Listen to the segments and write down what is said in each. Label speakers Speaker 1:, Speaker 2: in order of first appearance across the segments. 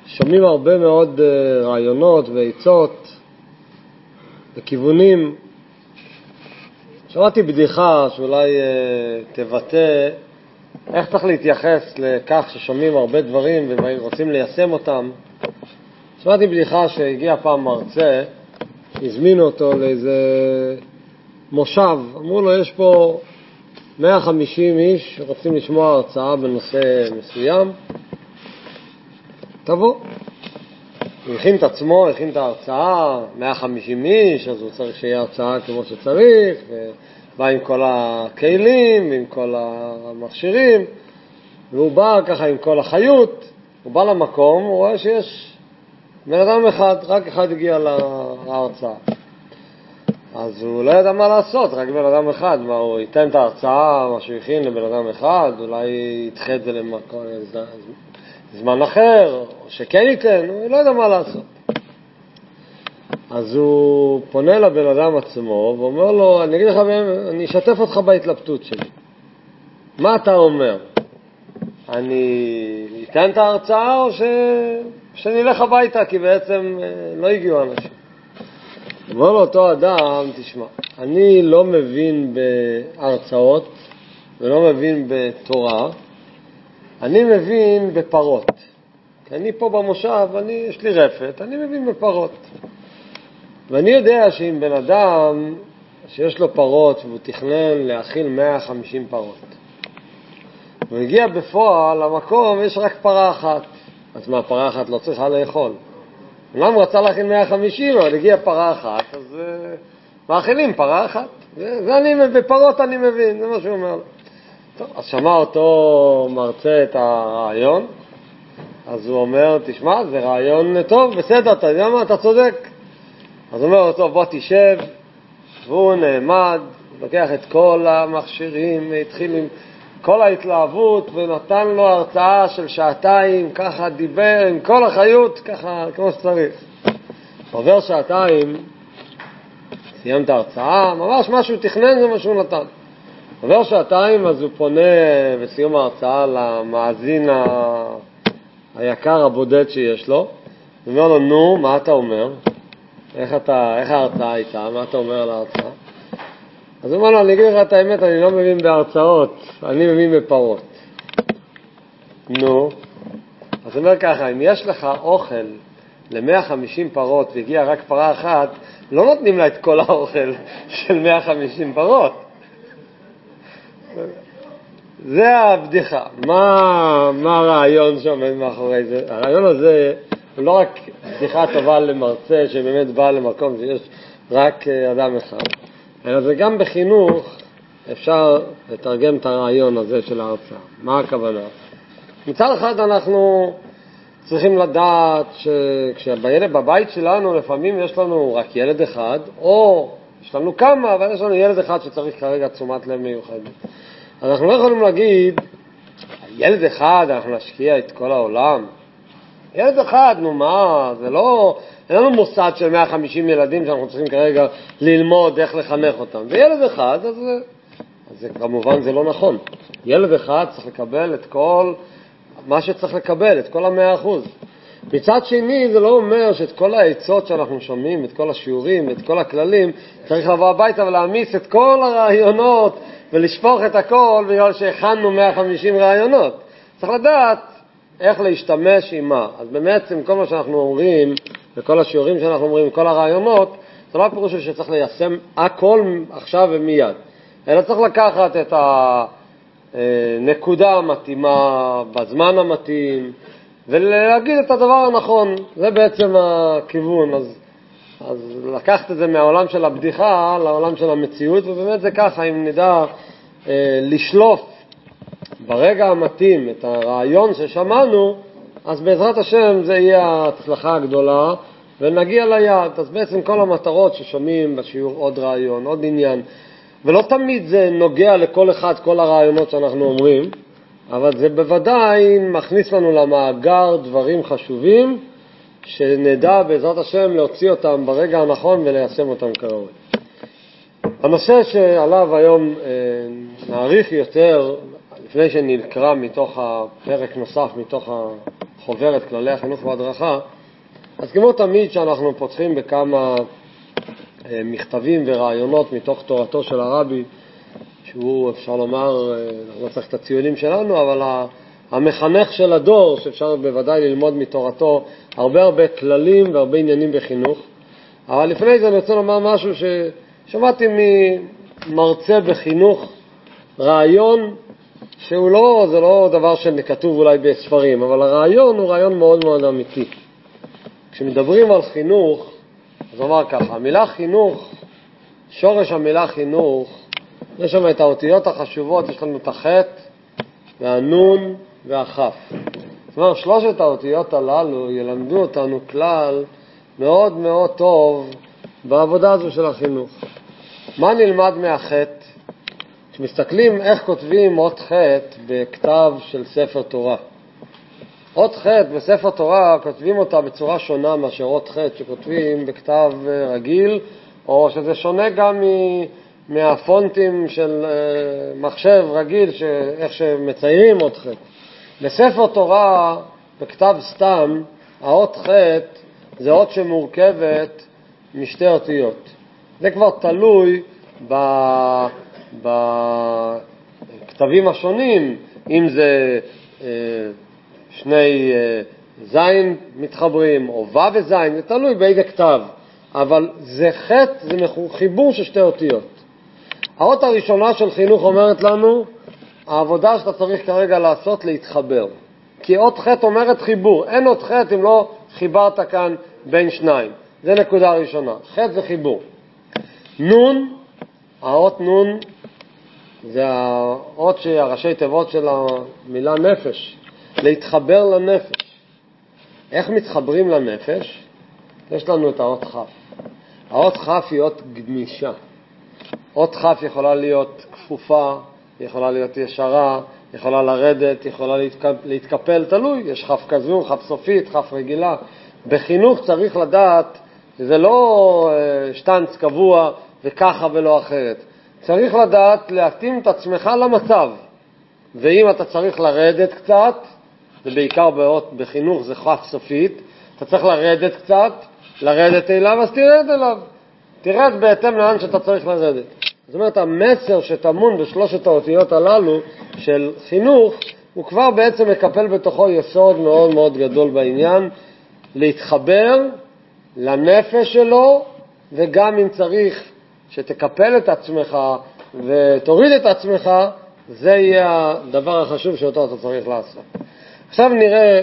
Speaker 1: שומעים הרבה מאוד רעיונות ועצות וכיוונים. שמעתי בדיחה שאולי תבטא איך צריך להתייחס לכך ששומעים הרבה דברים ורוצים ליישם אותם. שמעתי בדיחה שהגיע פעם מרצה, הזמינו אותו לאיזה מושב, אמרו לו יש פה 150 איש שרוצים לשמוע הרצאה בנושא מסוים, תבוא. הוא הכין את עצמו, הכין את ההרצאה, 150 איש, אז הוא צריך שיהיה הרצאה כמו שצריך, ובא עם כל הכלים, עם כל המכשירים, והוא בא ככה עם כל החיות, הוא בא למקום, הוא רואה שיש בן אדם אחד, רק אחד הגיע להרצאה. אז הוא לא ידע מה לעשות, רק בן אדם אחד, מה הוא ייתן את ההרצאה, מה שהוא הכין לבן אדם אחד, אולי ידחה את זה לזמן אחר, או שכן ייתן, הוא לא ידע מה לעשות. אז הוא פונה לבן אדם עצמו ואומר לו, אני אגיד לך, אני אשתף אותך בהתלבטות שלי. מה אתה אומר? אני אתן את ההרצאה או שנלך הביתה, כי בעצם לא הגיעו אנשים. אומר לו אותו אדם, תשמע, אני לא מבין בהרצאות ולא מבין בתורה, אני מבין בפרות. כי אני פה במושב, יש לי רפת, אני מבין בפרות. ואני יודע שאם בן אדם שיש לו פרות והוא תכנן להאכיל 150 פרות, הוא הגיע בפועל למקום, יש רק פרה אחת. אז מה, פרה אחת לא צריכה לאכול? אולם רצה להכין 150, אבל הגיע פרה אחת, אז מאכילים פרה אחת. בפרות אני מבין, זה מה שהוא אומר. טוב, אז שמע אותו מרצה את הרעיון, אז הוא אומר, תשמע, זה רעיון טוב, בסדר, אתה יודע מה, אתה צודק. אז הוא אומר, טוב, בוא תשב, והוא נעמד, לוקח את כל המכשירים, התחיל עם כל ההתלהבות, ונתן לו הרצאה של שעתיים, ככה דיבר עם כל החיות, ככה כמו שצריך. עובר שעתיים, סיים את ההרצאה, ממש מה שהוא תכנן זה מה שהוא נתן. עובר שעתיים, אז הוא פונה בסיום ההרצאה למאזין היקר הבודד שיש לו, הוא אומר לו, נו, מה אתה אומר? איך ההרצאה הייתה? מה אתה אומר על ההרצאה? אז הוא אומר לו, אני אגיד לך את האמת, אני לא מבין בהרצאות, אני מבין בפרות. נו, אז הוא אומר ככה, אם יש לך אוכל ל-150 פרות והגיע רק פרה אחת, לא נותנים לה את כל האוכל של 150 פרות. זה הבדיחה. מה הרעיון שעומד מאחורי זה? הרעיון הזה הוא לא רק בדיחה טובה למרצה שבאמת בא למקום שיש רק אדם אחד, אלא זה גם בחינוך אפשר לתרגם את הרעיון הזה של ההרצאה. מה הכוונה? מצד אחד אנחנו צריכים לדעת בבית שלנו לפעמים יש לנו רק ילד אחד, או יש לנו כמה, אבל יש לנו ילד אחד שצריך כרגע תשומת לב מיוחדת. אנחנו לא יכולים להגיד, ילד אחד אנחנו נשקיע את כל העולם. ילד אחד, נו מה, זה לא, אין לנו מוסד של 150 ילדים שאנחנו צריכים כרגע ללמוד איך לחנך אותם. וילד אחד, אז זה כמובן זה לא נכון. ילד אחד צריך לקבל את כל מה שצריך לקבל, את כל 100%. מצד שני, זה לא אומר שאת כל העצות שאנחנו שומעים, את כל השיעורים, את כל הכללים, צריך לבוא הביתה ולהמיס את כל הרעיונות ולשפוך את הכל בגלל שהכנו 150 רעיונות. צריך לדעת איך להשתמש עם מה. אז בעצם כל מה שאנחנו אומרים, וכל השיעורים שאנחנו אומרים, כל הרעיונות, זה לא פירוש שצריך ליישם הכל עכשיו ומיד. אלא צריך לקחת את הנקודה המתאימה בזמן המתאים, ולהגיד את הדבר הנכון. זה בעצם הכיוון. אז לקחת את זה מהעולם של הבדיחה לעולם של המציאות, ובאמת זה ככה, אם נדע לשלוף ברגע המתאים את הרעיון ששמענו, אז בעזרת השם זה יהיה ההצלחה הגדולה, ונגיע ליעד. אז בעצם כל המטרות ששומעים בשיעור, עוד רעיון, עוד עניין, ולא תמיד זה נוגע לכל אחד, כל הרעיונות שאנחנו אומרים, אבל זה בוודאי מכניס לנו למאגר דברים חשובים, שנדע בעזרת השם להוציא אותם ברגע הנכון וליישם אותם כראוי. הנושא שעליו היום נעריך יותר, לפני שנקרא מתוך הפרק נוסף, מתוך חוברת כללי החינוך וההדרכה, אז כמו תמיד שאנחנו פותחים בכמה מכתבים ורעיונות מתוך תורתו של הרבי, שהוא אפשר לומר, לא צריך את הציונים שלנו, אבל המחנך של הדור, שאפשר בוודאי ללמוד מתורתו הרבה כללים והרבה עניינים בחינוך. אבל לפני זה אני רוצה לומר משהו ששמעתי ממרצה בחינוך, רעיון שהוא לא, זה לא דבר שכתוב אולי בספרים, אבל הרעיון הוא רעיון מאוד מאוד אמיתי. כשמדברים על חינוך, אז אומר ככה, המילה חינוך, שורש המילה חינוך, יש שם את האותיות החשובות, יש לנו את החטא והנון והחף. זאת אומרת, שלושת האותיות הללו ילמדו אותנו כלל מאוד מאוד טוב בעבודה הזו של החינוך. מה נלמד מהחטא? כשמסתכלים איך כותבים אות חטא בכתב של ספר תורה. אות חטא בספר תורה כותבים אותה בצורה שונה מאשר אות חטא שכותבים בכתב רגיל, או שזה שונה גם מהפונטים של מחשב רגיל, איך שמציירים אות חטא. בספר תורה, בכתב סתם, האות חטא זה אות שמורכבת משתי אותיות. זה כבר תלוי בכתבים השונים, אם זה שני זין מתחברים, או ו' וזין, זה תלוי באיזה כתב. אבל זה חטא, זה חיבור של שתי אותיות. האות הראשונה של חינוך אומרת לנו, העבודה שאתה צריך כרגע לעשות להתחבר. כי אות חטא אומרת חיבור. אין אות חטא אם לא חיברת כאן בין שניים. זה נקודה ראשונה. חטא זה חיבור. נון, האות נון, זה האות שהראשי תיבות של המילה נפש. להתחבר לנפש. איך מתחברים לנפש? יש לנו את האות חף. האות חף היא אות גמישה. אות חף יכולה להיות כפופה, יכולה להיות ישרה, יכולה לרדת, יכולה להתקפל, תלוי. יש חף כזו, חף סופית, חף רגילה. בחינוך צריך לדעת, זה לא שטנץ קבוע וככה ולא אחרת. צריך לדעת להתאים את עצמך למצב. ואם אתה צריך לרדת קצת, זה בעיקר בחינוך זה חף סופית, אתה צריך לרדת קצת, לרדת אליו, אז תרד אליו. תרד בהתאם לאן שאתה צריך לרדת. זאת אומרת, המסר שטמון בשלושת האותיות הללו של חינוך, הוא כבר בעצם מקפל בתוכו יסוד מאוד מאוד גדול בעניין, להתחבר לנפש שלו, וגם אם צריך שתקפל את עצמך ותוריד את עצמך, זה יהיה הדבר החשוב שאותו אתה צריך לעשות. עכשיו נראה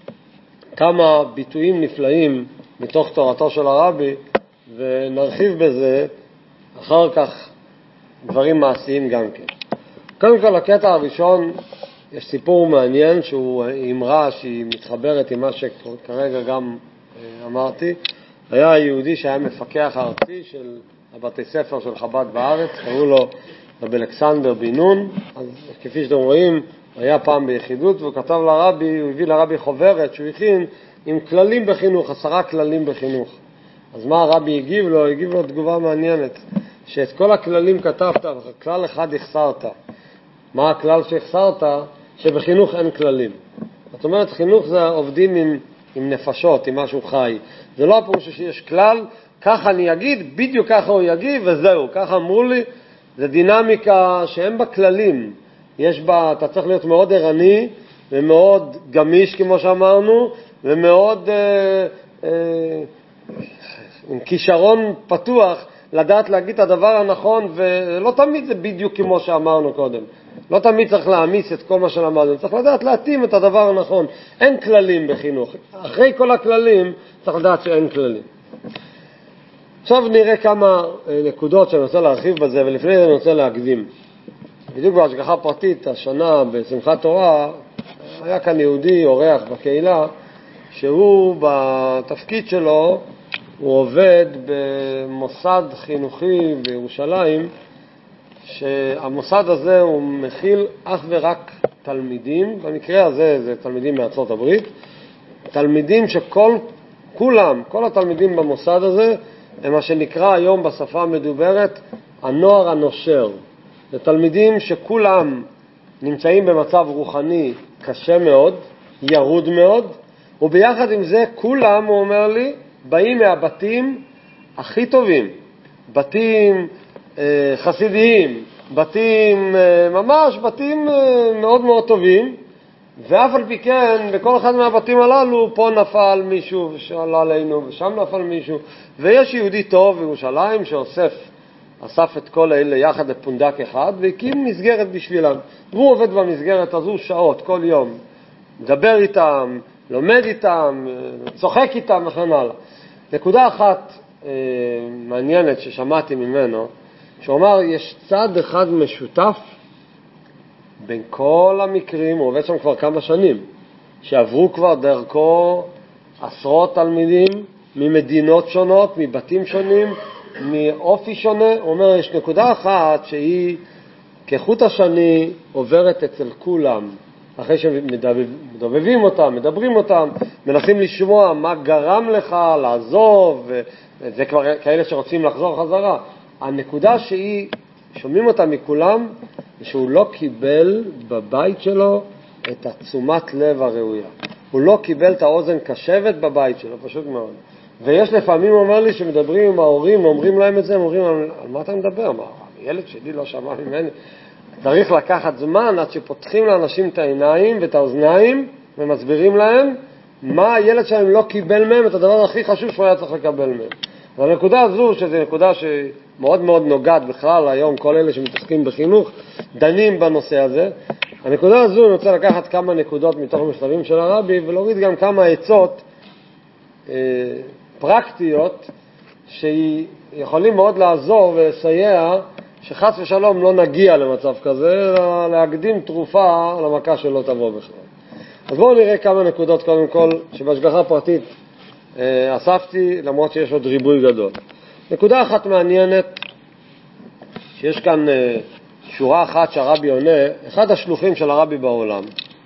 Speaker 1: כמה ביטויים נפלאים מתוך תורתו של הרבי, ונרחיב בזה אחר כך דברים מעשיים גם כן. קודם כל, הקטע הראשון, יש סיפור מעניין שהוא אמרה שהיא מתחברת עם מה שכרגע גם אמרתי. היה יהודי שהיה מפקח הארצי של הבתי ספר של חב"ד בארץ, קראו לו רבי אלכסנדר בן נון. אז כפי שאתם רואים, היה פעם ביחידות, והוא כתב לרבי, הוא הביא לרבי חוברת שהוא הכין עם כללים בחינוך, 10 כללים בחינוך. אז מה הרבי הגיב לו? הגיב לו תגובה מעניינת, שאת כל הכללים כתבת, כלל אחד החסרת. מה הכלל שהחסרת? שבחינוך אין כללים. זאת אומרת, חינוך זה עובדים עם נפשות, עם משהו חי. זה לא הפירוש שיש כלל, ככה אני אגיד, בדיוק ככה הוא יגיב, וזהו, ככה אמרו לי. זה דינמיקה שאין בה כללים. יש בה, אתה צריך להיות מאוד ערני, ומאוד גמיש כמו שאמרנו, ומאוד עם כישרון פתוח, לדעת להגיד את הדבר הנכון, ולא תמיד זה בדיוק כמו שאמרנו קודם. לא תמיד צריך להעמיס את כל מה שלמדנו, צריך לדעת להתאים את הדבר הנכון. אין כללים בחינוך. אחרי כל הכללים צריך לדעת שאין כללים. עכשיו נראה כמה נקודות שאני רוצה להרחיב בזה, ולפני זה אני רוצה להקדים. בדיוק בהשגחה פרטית, השנה בשמחת תורה, היה כאן יהודי אורח בקהילה, שהוא בתפקיד שלו, הוא עובד במוסד חינוכי בירושלים, שהמוסד הזה הוא מכיל אך ורק תלמידים, במקרה הזה זה תלמידים מארצות הברית, תלמידים כל התלמידים במוסד הזה, הם מה שנקרא היום בשפה המדוברת, הנוער הנושר. זה תלמידים שכולם נמצאים במצב רוחני קשה מאוד, ירוד מאוד, וביחד עם זה כולם, הוא אומר לי, באים מהבתים הכי טובים, בתים חסידיים, בתים ממש, בתים מאוד מאוד טובים, ואף על פי כן, בכל אחד מהבתים הללו, פה נפל מישהו שעלה עלינו, ושם נפל מישהו, ויש יהודי טוב בירושלים אסף את כל אלה יחד לפונדק אחד, והקים מסגרת בשבילם. והוא עובד במסגרת הזו שעות, כל יום. מדבר איתם, לומד איתם, צוחק איתם וכן הלאה. נקודה אחת מעניינת ששמעתי ממנו, שהוא אמר, יש צד אחד משותף בין כל המקרים, הוא עובד שם כבר כמה שנים, שעברו כבר דרכו עשרות תלמידים ממדינות שונות, מבתים שונים, מאופי שונה. הוא אומר, יש נקודה אחת שהיא כחוט השני עוברת אצל כולם, אחרי שמדובבים אותם, מדברים אותם, מנסים לשמוע מה גרם לך לעזוב, וזה כבר כאלה שרוצים לחזור חזרה. הנקודה שהיא, שומעים אותה מכולם, שהוא לא קיבל בבית שלו את התשומת לב הראויה. הוא לא קיבל את האוזן קשבת בבית שלו, פשוט מאוד. ויש לפעמים, הוא אומר לי, שמדברים עם ההורים, אומרים להם את זה, הם אומרים, על מה אתה מדבר? מה, הילד שלי לא שמע ממני. צריך לקחת זמן עד שפותחים לאנשים את העיניים ואת האוזניים, ומסבירים להם מה הילד שלהם לא קיבל מהם, את הדבר הכי חשוב שהוא היה צריך לקבל מהם. והנקודה הזו, שזו נקודה שמאוד מאוד נוגעת בכלל, היום כל אלה שמתעסקים בחינוך, דנים בנושא הזה. הנקודה הזו, אני רוצה לקחת כמה נקודות מתוך המכתבים של הרבי, ולהוריד גם כמה עצות פרקטיות, שיכולים מאוד לעזור ולסייע, שחס ושלום לא נגיע למצב כזה, אלא להקדים תרופה למכה שלא תבוא בכלל. אז בואו נראה כמה נקודות קודם כל, שבהשגחה פרטית אספתי, למרות שיש עוד ריבוי גדול. נקודה אחת מעניינת, שיש כאן שורה אחת שהרבי עונה, אחד השלוחים של הרבי בעולם,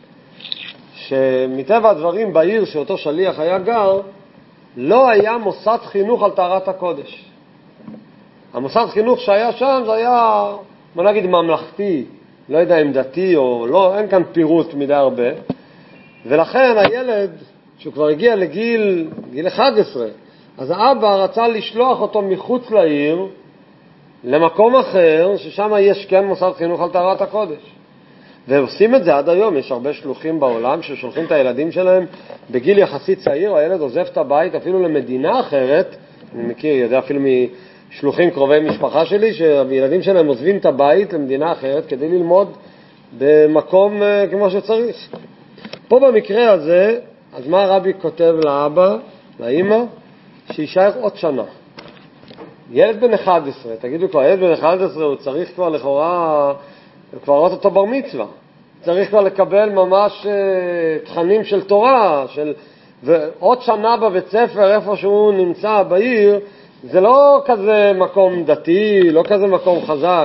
Speaker 1: שמטבע הדברים בעיר שאותו שליח היה גר, לא היה מוסד חינוך על טהרת הקודש. המוסד חינוך שהיה שם זה היה, בוא נגיד, ממלכתי, לא יודע אם דתי או לא, אין כאן פירוט מדי הרבה. ולכן הילד, שהוא כבר הגיע לגיל 11, אז האבא רצה לשלוח אותו מחוץ לעיר, למקום אחר, ששם יש כן מוסד חינוך על טהרת הקודש. ועושים את זה עד היום, יש הרבה שלוחים בעולם ששולחים את הילדים שלהם בגיל יחסית צעיר, הילד עוזב את הבית אפילו למדינה אחרת, אני מכיר, יודע אפילו משלוחים קרובי משפחה שלי, שהילדים שלהם עוזבים את הבית למדינה אחרת כדי ללמוד במקום כמו שצריך. פה במקרה הזה, אז מה הרבי כותב לאבא, לאמא? שישאר עוד שנה. ילד בן 11, תגידו כבר, ילד בן 11 הוא צריך כבר לכאורה, כבר רואה אותו בר מצווה. צריך כבר לקבל ממש תכנים של תורה, ועוד שנה בבית ספר, איפה שהוא נמצא בעיר, זה לא כזה מקום דתי, לא כזה מקום חזק.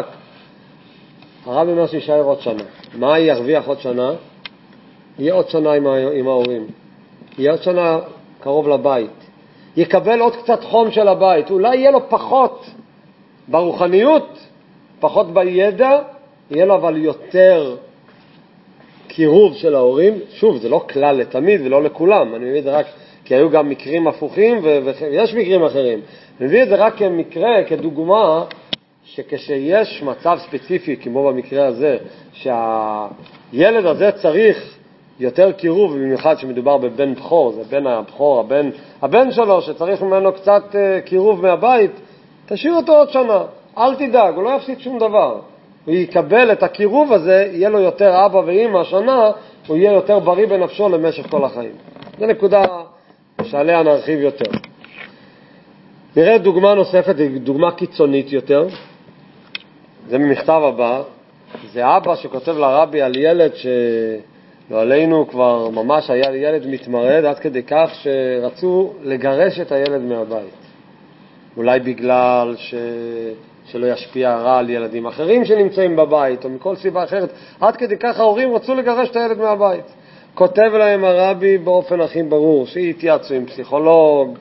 Speaker 1: הרבי אומר שישאר עוד שנה. מה ירוויח עוד שנה? יהיה עוד שנה עם ההורים. יהיה עוד שנה קרוב לבית. יקבל עוד קצת חום של הבית. אולי יהיה לו פחות ברוחניות, פחות בידע, יהיה לו אבל יותר קירוב של ההורים. שוב, זה לא כלל לתמיד ולא לכולם. אני מביא את זה רק כי היו גם מקרים הפוכים ויש מקרים אחרים. אני מביא את זה רק כמקרה, כדוגמה, שכשיש מצב ספציפי, כמו במקרה הזה, שהילד הזה צריך יותר קירוב, במיוחד שמדובר בבן בכור, זה בן הבכור, הבן שלו שצריך ממנו קצת קירוב מהבית, תשאיר אותו עוד שנה, אל תדאג, הוא לא יפסיד שום דבר. הוא יקבל את הקירוב הזה, יהיה לו יותר אבא ואמא השנה, הוא יהיה יותר בריא בנפשו למשך כל החיים. זו נקודה שעליה נרחיב יותר. נראה דוגמה נוספת, דוגמה קיצונית יותר. זה ממכתב הבא. זה אבא שכותב לרבי על ילד שלא עלינו כבר ממש היה ילד מתמרד, עד כדי כך שרצו לגרש את הילד מהבית. אולי בגלל שלא ישפיע רע על ילדים אחרים שנמצאים בבית, או מכל סיבה אחרת. עד כדי כך ההורים רצו לגרש את הילד מהבית. כותב להם הרבי באופן הכי ברור, שיתייעצו עם פסיכולוג,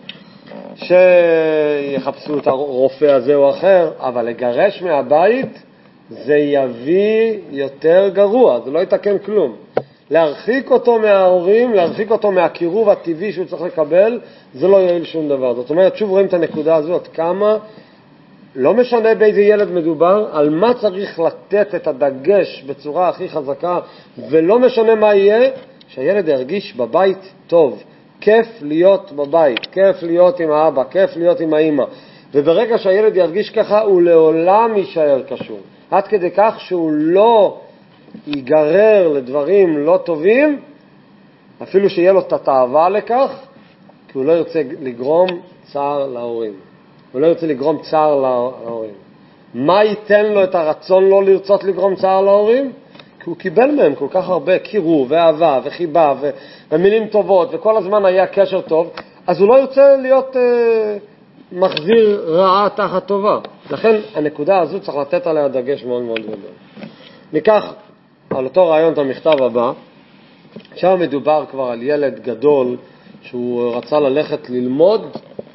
Speaker 1: שיחפשו את הרופא הזה או אחר, אבל לגרש מהבית זה יביא יותר גרוע, זה לא יתקן כלום. להרחיק אותו מההורים, להרחיק אותו מהקירוב הטבעי שהוא צריך לקבל, זה לא יועיל שום דבר. זאת אומרת, שוב רואים את הנקודה הזאת, כמה, לא משנה באיזה ילד מדובר, על מה צריך לתת את הדגש בצורה הכי חזקה, ולא משנה מה יהיה, שהילד ירגיש בבית טוב. כיף להיות בבית, כיף להיות עם האבא, כיף להיות עם האמא. וברגע שהילד ירגיש ככה, הוא לעולם יישאר קשור. עד כדי כך שהוא לא ייגרר לדברים לא טובים, אפילו שיהיה לו את התאווה לכך, כי הוא לא ירצה לגרום צער להורים. הוא לא ירצה לגרום צער להורים. מה ייתן לו את הרצון לא לרצות לגרום צער להורים? כי הוא קיבל מהם כל כך הרבה קירוב ואהבה וחיבה ומילים טובות, וכל הזמן היה קשר טוב, אז הוא לא ירצה להיות מחזיר רעה תחת טובה. לכן הנקודה הזו צריך לתת עליה דגש מאוד מאוד גדול. ניקח על אותו רעיון את המכתב הבא. שם מדובר כבר על ילד גדול שהוא רצה ללכת ללמוד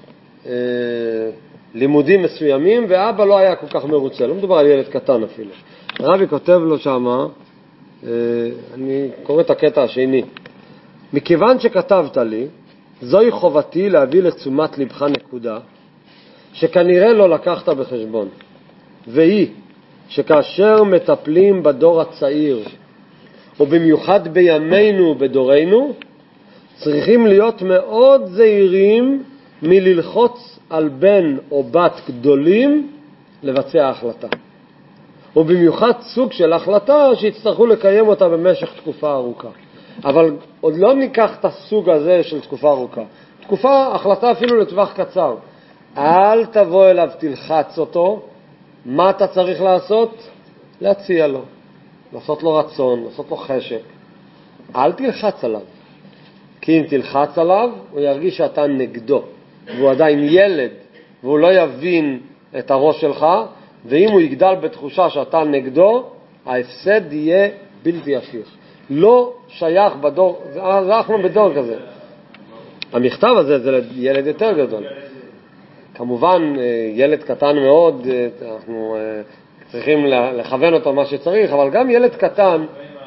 Speaker 1: לימודים מסוימים, ואבא לא היה כל כך מרוצה. לא מדובר על ילד קטן אפילו. הרבי כותב לו שמה, אני קורא את הקטע השני. מכיוון שכתבת לי, זוהי חובתי להביא לתשומת לבך נקודה שכנראה לא לקחת בחשבון, והיא שכאשר מטפלים בדור הצעיר, ובמיוחד בימינו בדורנו, צריכים להיות מאוד זהירים מללחוץ על בן או בת גדולים לבצע החלטה. ובמיוחד סוג של החלטה שיצטרכו לקיים אותה במשך תקופה ארוכה. אבל עוד לא ניקח את הסוג הזה של תקופה ארוכה. החלטה אפילו לטווח קצר. אל תבוא אליו, תלחץ אותו. מה אתה צריך לעשות? להציע לו. לעשות לו רצון, לעשות לו חשק. אל תלחץ עליו. כי אם תלחץ עליו, הוא ירגיש שאתה נגדו. והוא עדיין ילד, והוא לא יבין את הראש שלך, ואם הוא יגדל בתחושה שאתה נגדו, ההפסד יהיה בלתי הפיך. לא שייך בדור, אנחנו בדור כזה. המכתב הזה זה לילד יותר גדול. כמובן, ילד קטן מאוד, אנחנו צריכים לכוון אותו מה שצריך, אבל גם ילד קטן,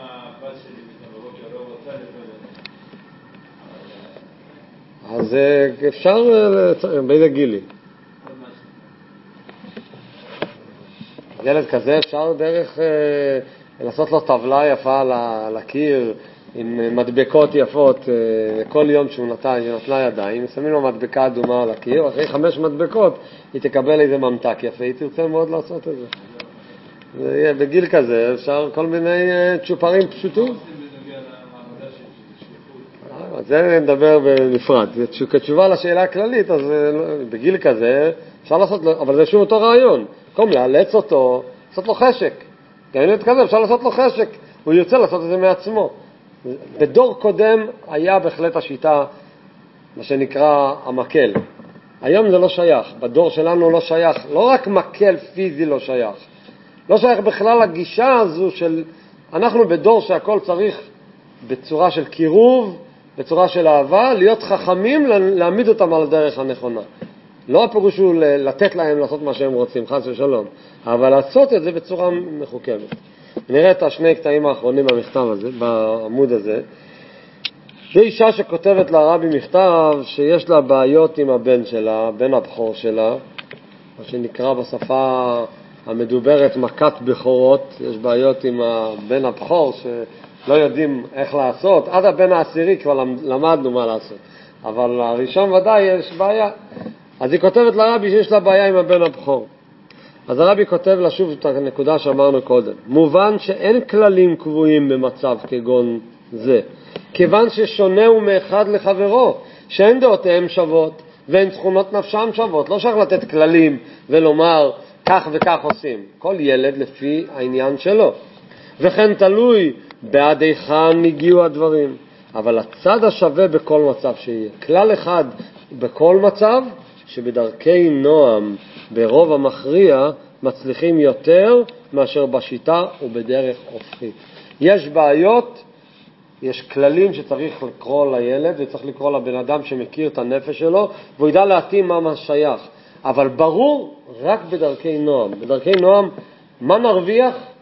Speaker 1: אז אפשר, באיזה גילי? ילד כזה אפשר דרך לעשות לו טבלה יפה על הקיר עם מדבקות יפות. כל יום שהוא נתנה ידיים, שמים לו מדבקה אדומה על הקיר, אחרי 5 מדבקות היא תקבל איזה ממתק יפה, היא תרצה מאוד לעשות את זה. בגיל כזה אפשר כל מיני צ'ופרים פשוטים. זה נדבר בנפרד. כתשובה לשאלה הכללית, אז בגיל כזה אפשר לעשות, אבל זה שוב אותו רעיון. במקום לאלץ אותו, לעשות לו חשק. גם ילד כזה אפשר לעשות לו חשק. הוא ירצה לעשות את זה מעצמו. בדור קודם היה בהחלט השיטה, מה שנקרא המקל. היום זה לא שייך. בדור שלנו לא שייך. לא רק מקל פיזי לא שייך. לא שייך בכלל הגישה הזו של, אנחנו בדור שהכל צריך בצורה של קירוב, בצורה של אהבה, להיות חכמים, להעמיד אותם על הדרך הנכונה. לא הפירוש הוא לתת להם לעשות מה שהם רוצים, חס ושלום, אבל לעשות את זה בצורה מחוכמת. נראה את השני קטעים האחרונים במכתב הזה, בעמוד הזה. זו אישה שכותבת לרבי מכתב שיש לה בעיות עם הבן שלה, בן הבכור שלה, מה שנקרא בשפה המדוברת מכת בכורות. יש בעיות עם הבן הבכור שלא יודעים איך לעשות. עד הבן העשירי כבר למדנו מה לעשות, אבל הראשון ודאי יש בעיה. אז היא כותבת לרבי שיש לה בעיה עם הבן הבכור. אז הרבי כותב לה שוב את הנקודה שאמרנו קודם. מובן שאין כללים קבועים במצב כגון זה, כיוון ששונהו מאחד לחברו, שאין דעותיהם שוות ואין תכונות נפשם שוות. לא שייך לתת כללים ולומר כך וכך עושים. כל ילד לפי העניין שלו. וכן תלוי בעד היכן הגיעו הדברים. אבל הצד השווה בכל מצב שיהיה. כלל אחד בכל מצב, שבדרכי נועם ברוב המכריע מצליחים יותר מאשר בשיטה ובדרך הופכית. יש בעיות, יש כללים שצריך לקרוא לילד וצריך לקרוא לבן אדם שמכיר את הנפש שלו והוא ידע להתאים מה שייך. אבל ברור רק בדרכי נועם. בדרכי נועם מה נרוויח?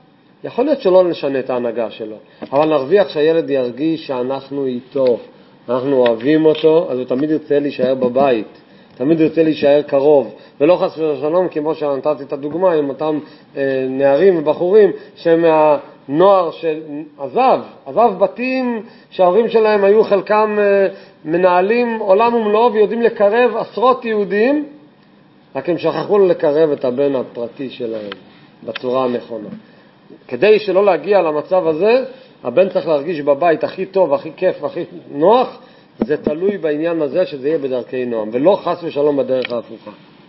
Speaker 1: יכול להיות שלא נשנה את ההנהגה שלו, אבל נרוויח שהילד ירגיש שאנחנו איתו, אנחנו אוהבים אותו, אז הוא תמיד ירצה להישאר בבית, תמיד ירצה להישאר קרוב, ולא חס ושלום, כמו שנתתי את הדוגמה עם אותם נערים ובחורים שהם מהנוער שעזב בתים שההורים שלהם היו חלקם מנהלים עולם ומלואו ויודעים לקרב עשרות יהודים, רק הם שכחו לקרב את הבן הפרטי שלהם בצורה הנכונה. כדי שלא להגיע למצב הזה, הבן צריך להרגיש בבית הכי טוב, הכי כיף, הכי נוח, זה תלוי בעניין הזה שזה יהיה בדרכי נועם, ולא חס ושלום בדרך ההפוכה.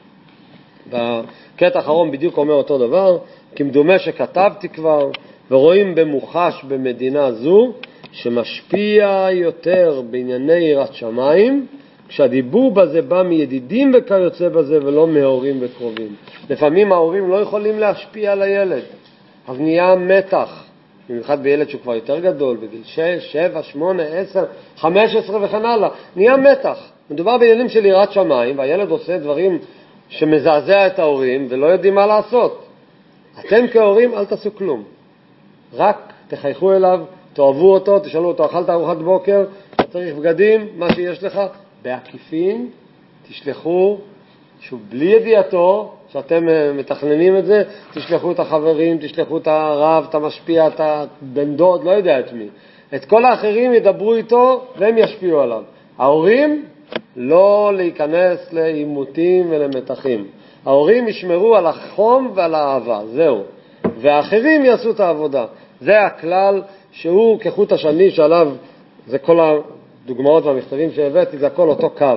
Speaker 1: בקטע האחרון בדיוק אומר אותו דבר, כמדומה שכתבתי כבר, ורואים במוחש במדינה זו, שמשפיע יותר בענייני יראת שמיים, כשהדיבור בזה בא מידידים וכיוצא בזה, ולא מהורים וקרובים. לפעמים ההורים לא יכולים להשפיע על הילד, אז נהיה מתח, במיוחד בילד שהוא כבר יותר גדול, בגיל 6, 7, 8, 10, 15 וכן הלאה, נהיה מתח. מדובר בעניינים של יראת שמיים, והילד עושה דברים שמזעזע את ההורים, ולא יודעים מה לעשות. אתם כהורים אל תעשו כלום. רק תחייכו אליו, תאהבו אותו, תשאלו אותו, אכלת ארוחת בוקר, צריך בגדים, מה שיש לך, בעקיפין, תשלחו, שוב, בלי ידיעתו, שאתם מתכננים את זה, תשלחו את החברים, תשלחו את הרב, את המשפיע, את הבן דוד, לא יודע את מי. את כל האחרים ידברו איתו והם ישפיעו עליו. ההורים לא להיכנס לעימותים ולמתחים. ההורים ישמרו על החום ועל האהבה, זהו. והאחרים יעשו את העבודה. זה הכלל שהוא כחוט השני שעליו, זה כל הדוגמאות והמכתבים שהבאתי, זה הכל אותו קו.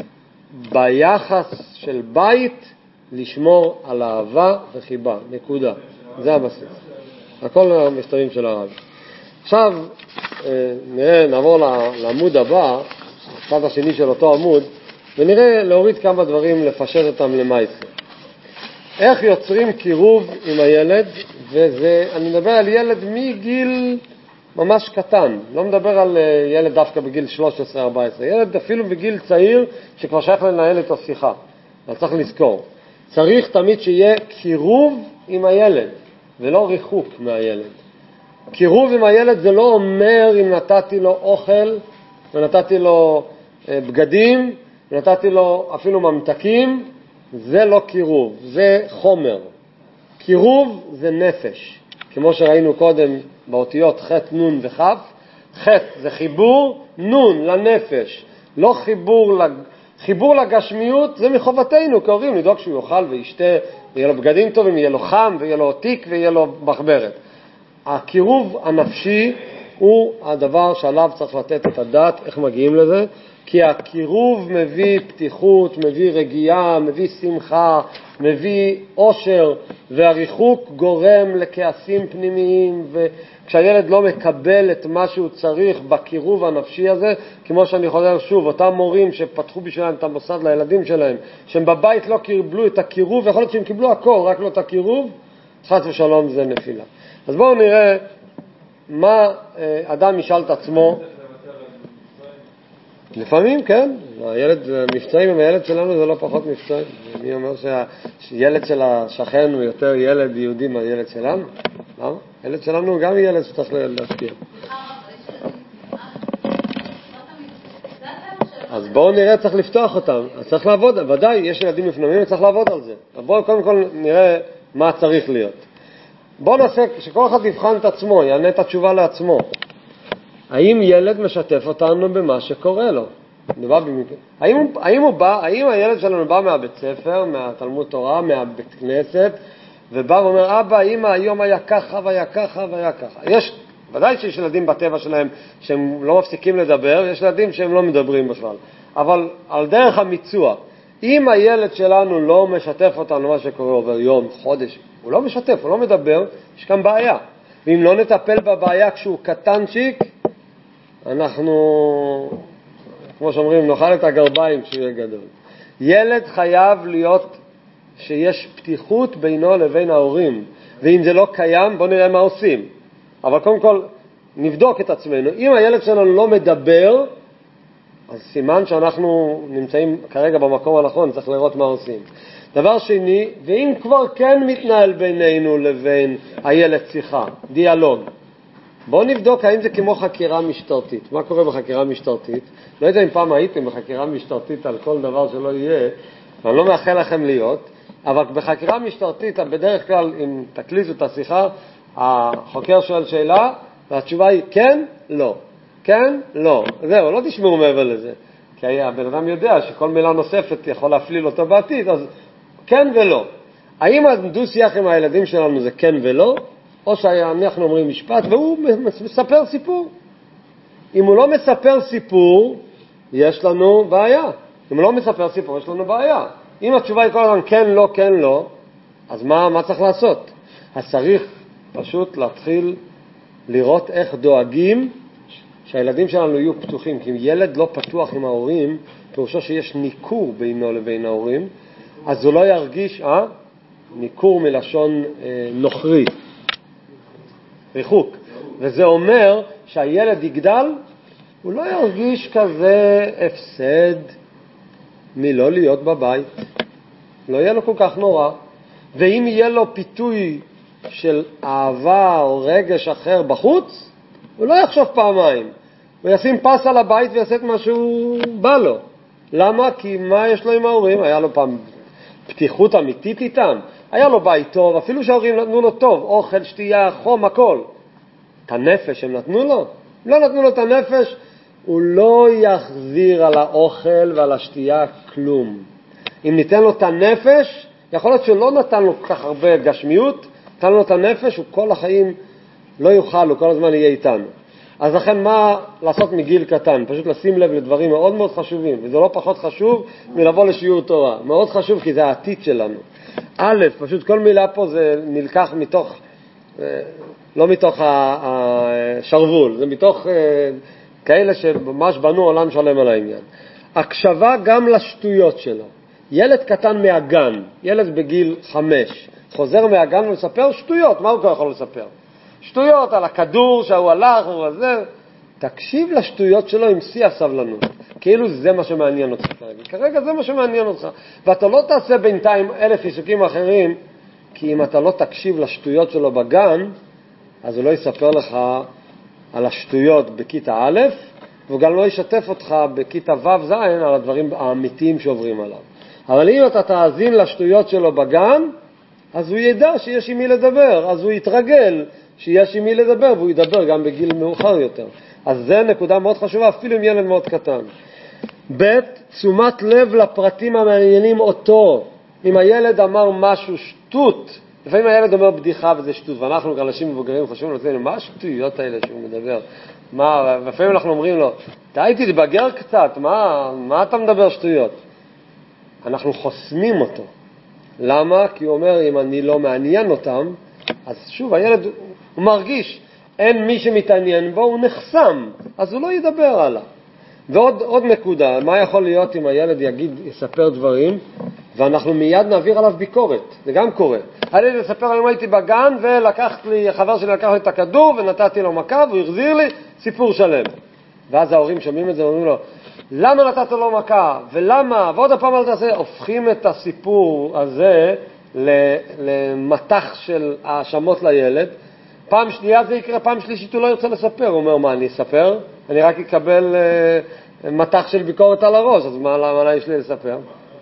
Speaker 1: ביחס של בית, לשמור על אהבה וחיבה, נקודה. זה הבסיס. הכל המכתבים של הרב. עכשיו, נעבור לעמוד הבא, הצד השני של אותו עמוד, ונראה להוריד כמה דברים, לפשט אותם למעשה. איך יוצרים קירוב עם הילד, וזה, אני מדבר על ילד מגיל ממש קטן, לא מדבר על ילד דווקא בגיל 13-14, ילד אפילו בגיל צעיר שכבר שייך לנהל את השיחה. אבל צריך לזכור, צריך תמיד שיהיה קירוב עם הילד, ולא ריחוק מהילד. קירוב עם הילד זה לא אומר אם נתתי לו אוכל, ונתתי לו בגדים, ונתתי לו אפילו ממתקים, זה לא קירוב, זה חומר. קירוב זה נפש, כמו שראינו קודם באותיות ח' נ' וח'. ח' זה חיבור, נ' לנפש, לא חיבור לגשמיות, זה מחובתנו כהורים, לדאוג שהוא יאכל וישתה, ויהיה לו בגדים טובים, יהיה לו חם, ויהיה לו תיק, ויהיה לו מחברת. הקירוב הנפשי הוא הדבר שעליו צריך לתת את הדעת, איך מגיעים לזה, כי הקירוב מביא פתיחות, מביא רגיעה, מביא שמחה, מביא אושר, והריחוק גורם לכעסים פנימיים, וכשהילד לא מקבל את מה שהוא צריך בקירוב הנפשי הזה, כמו שאני חוזר שוב, אותם מורים שפתחו בשבילם את המוסד לילדים שלהם, שהם בבית לא קיבלו את הקירוב, יכול להיות שהם קיבלו הכל, רק לא את הקירוב, חס ושלום זה נפילה. אז בואו נראה מה אדם ישאל את עצמו. לפעמים, כן, הילד מבצעים עם הילד שלנו זה לא פחות מבצעים. אני אומר שהילד של השכן הוא יותר ילד יהודי מהילד שלנו. למה? הילד שלנו הוא גם ילד שצריך להזכיר. אז בואו נראה, צריך לפתוח אותם. אז צריך לעבוד, ודאי, יש ילדים מפנמים וצריך לעבוד על זה. בואו קודם כל נראה מה צריך להיות. בואו נעשה, שכל אחד יבחן את עצמו, יענה את התשובה לעצמו. האם ילד משתף אותנו במה שקורה לו? האם הילד שלנו בא מהבית ספר, מהתלמוד תורה, מהבית כנסת, ובא ואומר, אבא, אמא, היום היה ככה והיה ככה והיה ככה. ודאי שיש ילדים בטבע שלהם שהם לא מפסיקים לדבר, יש ילדים שהם לא מדברים בכלל. אבל על דרך המיצוע, אם הילד שלנו לא משתף אותנו במה שקורה עובר יום, חודש, הוא לא משתף, הוא לא מדבר, יש כאן בעיה. ואם לא נטפל בבעיה כשהוא קטנצ'יק, אנחנו, כמו שאומרים, נאכל את הגרביים כשהוא יהיה גדול. ילד חייב להיות שיש פתיחות בינו לבין ההורים, ואם זה לא קיים, בוא נראה מה עושים. אבל קודם כל, נבדוק את עצמנו. אם הילד שלנו לא מדבר, אז סימן שאנחנו נמצאים כרגע במקום הנכון, צריך לראות מה עושים. דבר שני, ואם כבר כן מתנהל בינינו לבין הילד שיחה, דיאלוג, בואו נבדוק האם זה כמו חקירה משטרתית. מה קורה בחקירה משטרתית? לא יודע אם פעם הייתם בחקירה משטרתית על כל דבר שלא יהיה, אני לא מאחל לכם להיות, אבל בחקירה משטרתית, בדרך כלל, אם תקליטו את השיחה, החוקר שואל שאלה, והתשובה היא כן, לא. כן, לא. זהו, לא תשמעו מעבר לזה. כי הבן אדם יודע שכל מילה נוספת יכול להפליל אותו בעתיד, אז כן ולא. האם הדו-שיח עם הילדים שלנו זה כן ולא, או שאנחנו אומרים משפט והוא מספר סיפור? אם הוא לא מספר סיפור, יש לנו בעיה. אם הוא לא מספר סיפור, יש לנו בעיה. אם התשובה היא כל הזמן כן, לא, כן, לא, אז מה צריך לעשות? אז צריך פשוט להתחיל לראות איך דואגים שהילדים שלנו יהיו פתוחים. כי אם ילד לא פתוח עם ההורים, פירושו שיש ניכור בינו לבין ההורים, אז הוא לא ירגיש, ניכור מלשון נוכרי, ריחוק. וזה אומר שהילד יגדל, הוא לא ירגיש כזה הפסד מלא להיות בבית. לא יהיה לו כל כך נורא. ואם יהיה לו פיתוי של אהבה או רגש אחר בחוץ, הוא לא יחשוב פעמיים. הוא ישים פס על הבית ויעשה את מה שהוא בא לו. למה? כי מה יש לו עם ההורים? היה לו פעם פתיחות אמיתית איתם. היה לו בית טוב, אפילו שההורים נתנו לו טוב, אוכל, שתייה, חום, הכל. את הנפש הם נתנו לו? לא נתנו לו את הנפש, הוא לא יחזיר על האוכל ועל השתייה כלום. אם ניתן לו את הנפש, יכול להיות שהוא לא נתן לו כל כך הרבה גשמיות, נתן לו את הנפש, הוא כל החיים לא יוכל, הוא כל הזמן יהיה איתנו. אז לכן מה לעשות מגיל קטן? פשוט לשים לב לדברים מאוד מאוד חשובים, וזה לא פחות חשוב מלבוא לשיעור תורה. מאוד חשוב כי זה העתיד שלנו. א', פשוט כל מילה פה זה נלקח מתוך, לא מתוך השרוול, זה מתוך כאלה שממש בנו עולם שלם על העניין. הקשבה גם לשטויות שלו. ילד קטן מהגן, ילד בגיל 5, חוזר מהגן ולספר שטויות. מה הוא כבר יכול לספר? שטויות על הכדור שהוא הלך וזה. תקשיב לשטויות שלו עם שיא הסבלנות. כאילו זה מה שמעניין אותך כרגע. כרגע זה מה שמעניין אותך. ואתה לא תעשה בינתיים 1000 עיסוקים אחרים, כי אם אתה לא תקשיב לשטויות שלו בגן, אז הוא לא יספר לך על השטויות בכיתה א', והוא גם לא ישתף אותך בכיתה ו' ז' על הדברים האמיתיים שעוברים עליו. אבל אם אתה תאזין לשטויות שלו בגן, אז הוא ידע שיש עם מי לדבר, אז הוא יתרגל שיש עם מי לדבר, והוא ידבר גם בגיל מאוחר יותר. אז זה נקודה מאוד חשובה, אפילו עם ילד מאוד קטן. ב', תשומת לב לפרטים המעניינים אותו. אם הילד אמר משהו שטות, לפעמים הילד אומר בדיחה וזה שטות, ואנחנו כאנשים מבוגרים חושבים לעצמנו, מה השטויות האלה שהוא מדבר? לפעמים אנחנו אומרים לו, די תתבגר קצת, מה אתה מדבר שטויות? אנחנו חוסמים אותו. למה? כי הוא אומר, אם אני לא מעניין אותם, אז שוב, הילד, הוא מרגיש, אין מי שמתעניין בו, הוא נחסם, אז הוא לא ידבר עליו. ועוד נקודה, מה יכול להיות אם הילד יספר דברים, ואנחנו מיד נעביר עליו ביקורת, זה גם קורה. הילד יספר, היום הייתי בגן, חבר שלי לקח לי את הכדור, ונתתי לו מכה, והוא החזיר לי סיפור שלם. ואז ההורים שומעים את זה, ואומרים לו, למה נתת לו מכה? ולמה? ועוד הפעם אל תעשה, הופכים את הסיפור הזה למתח של האשמות לילד. פעם שנייה זה יקרה, פעם שלישית הוא לא ירצה לספר. הוא אומר, מה, אני אספר? אני רק אקבל מתח של ביקורת על הראש, אז מה יש לי לספר?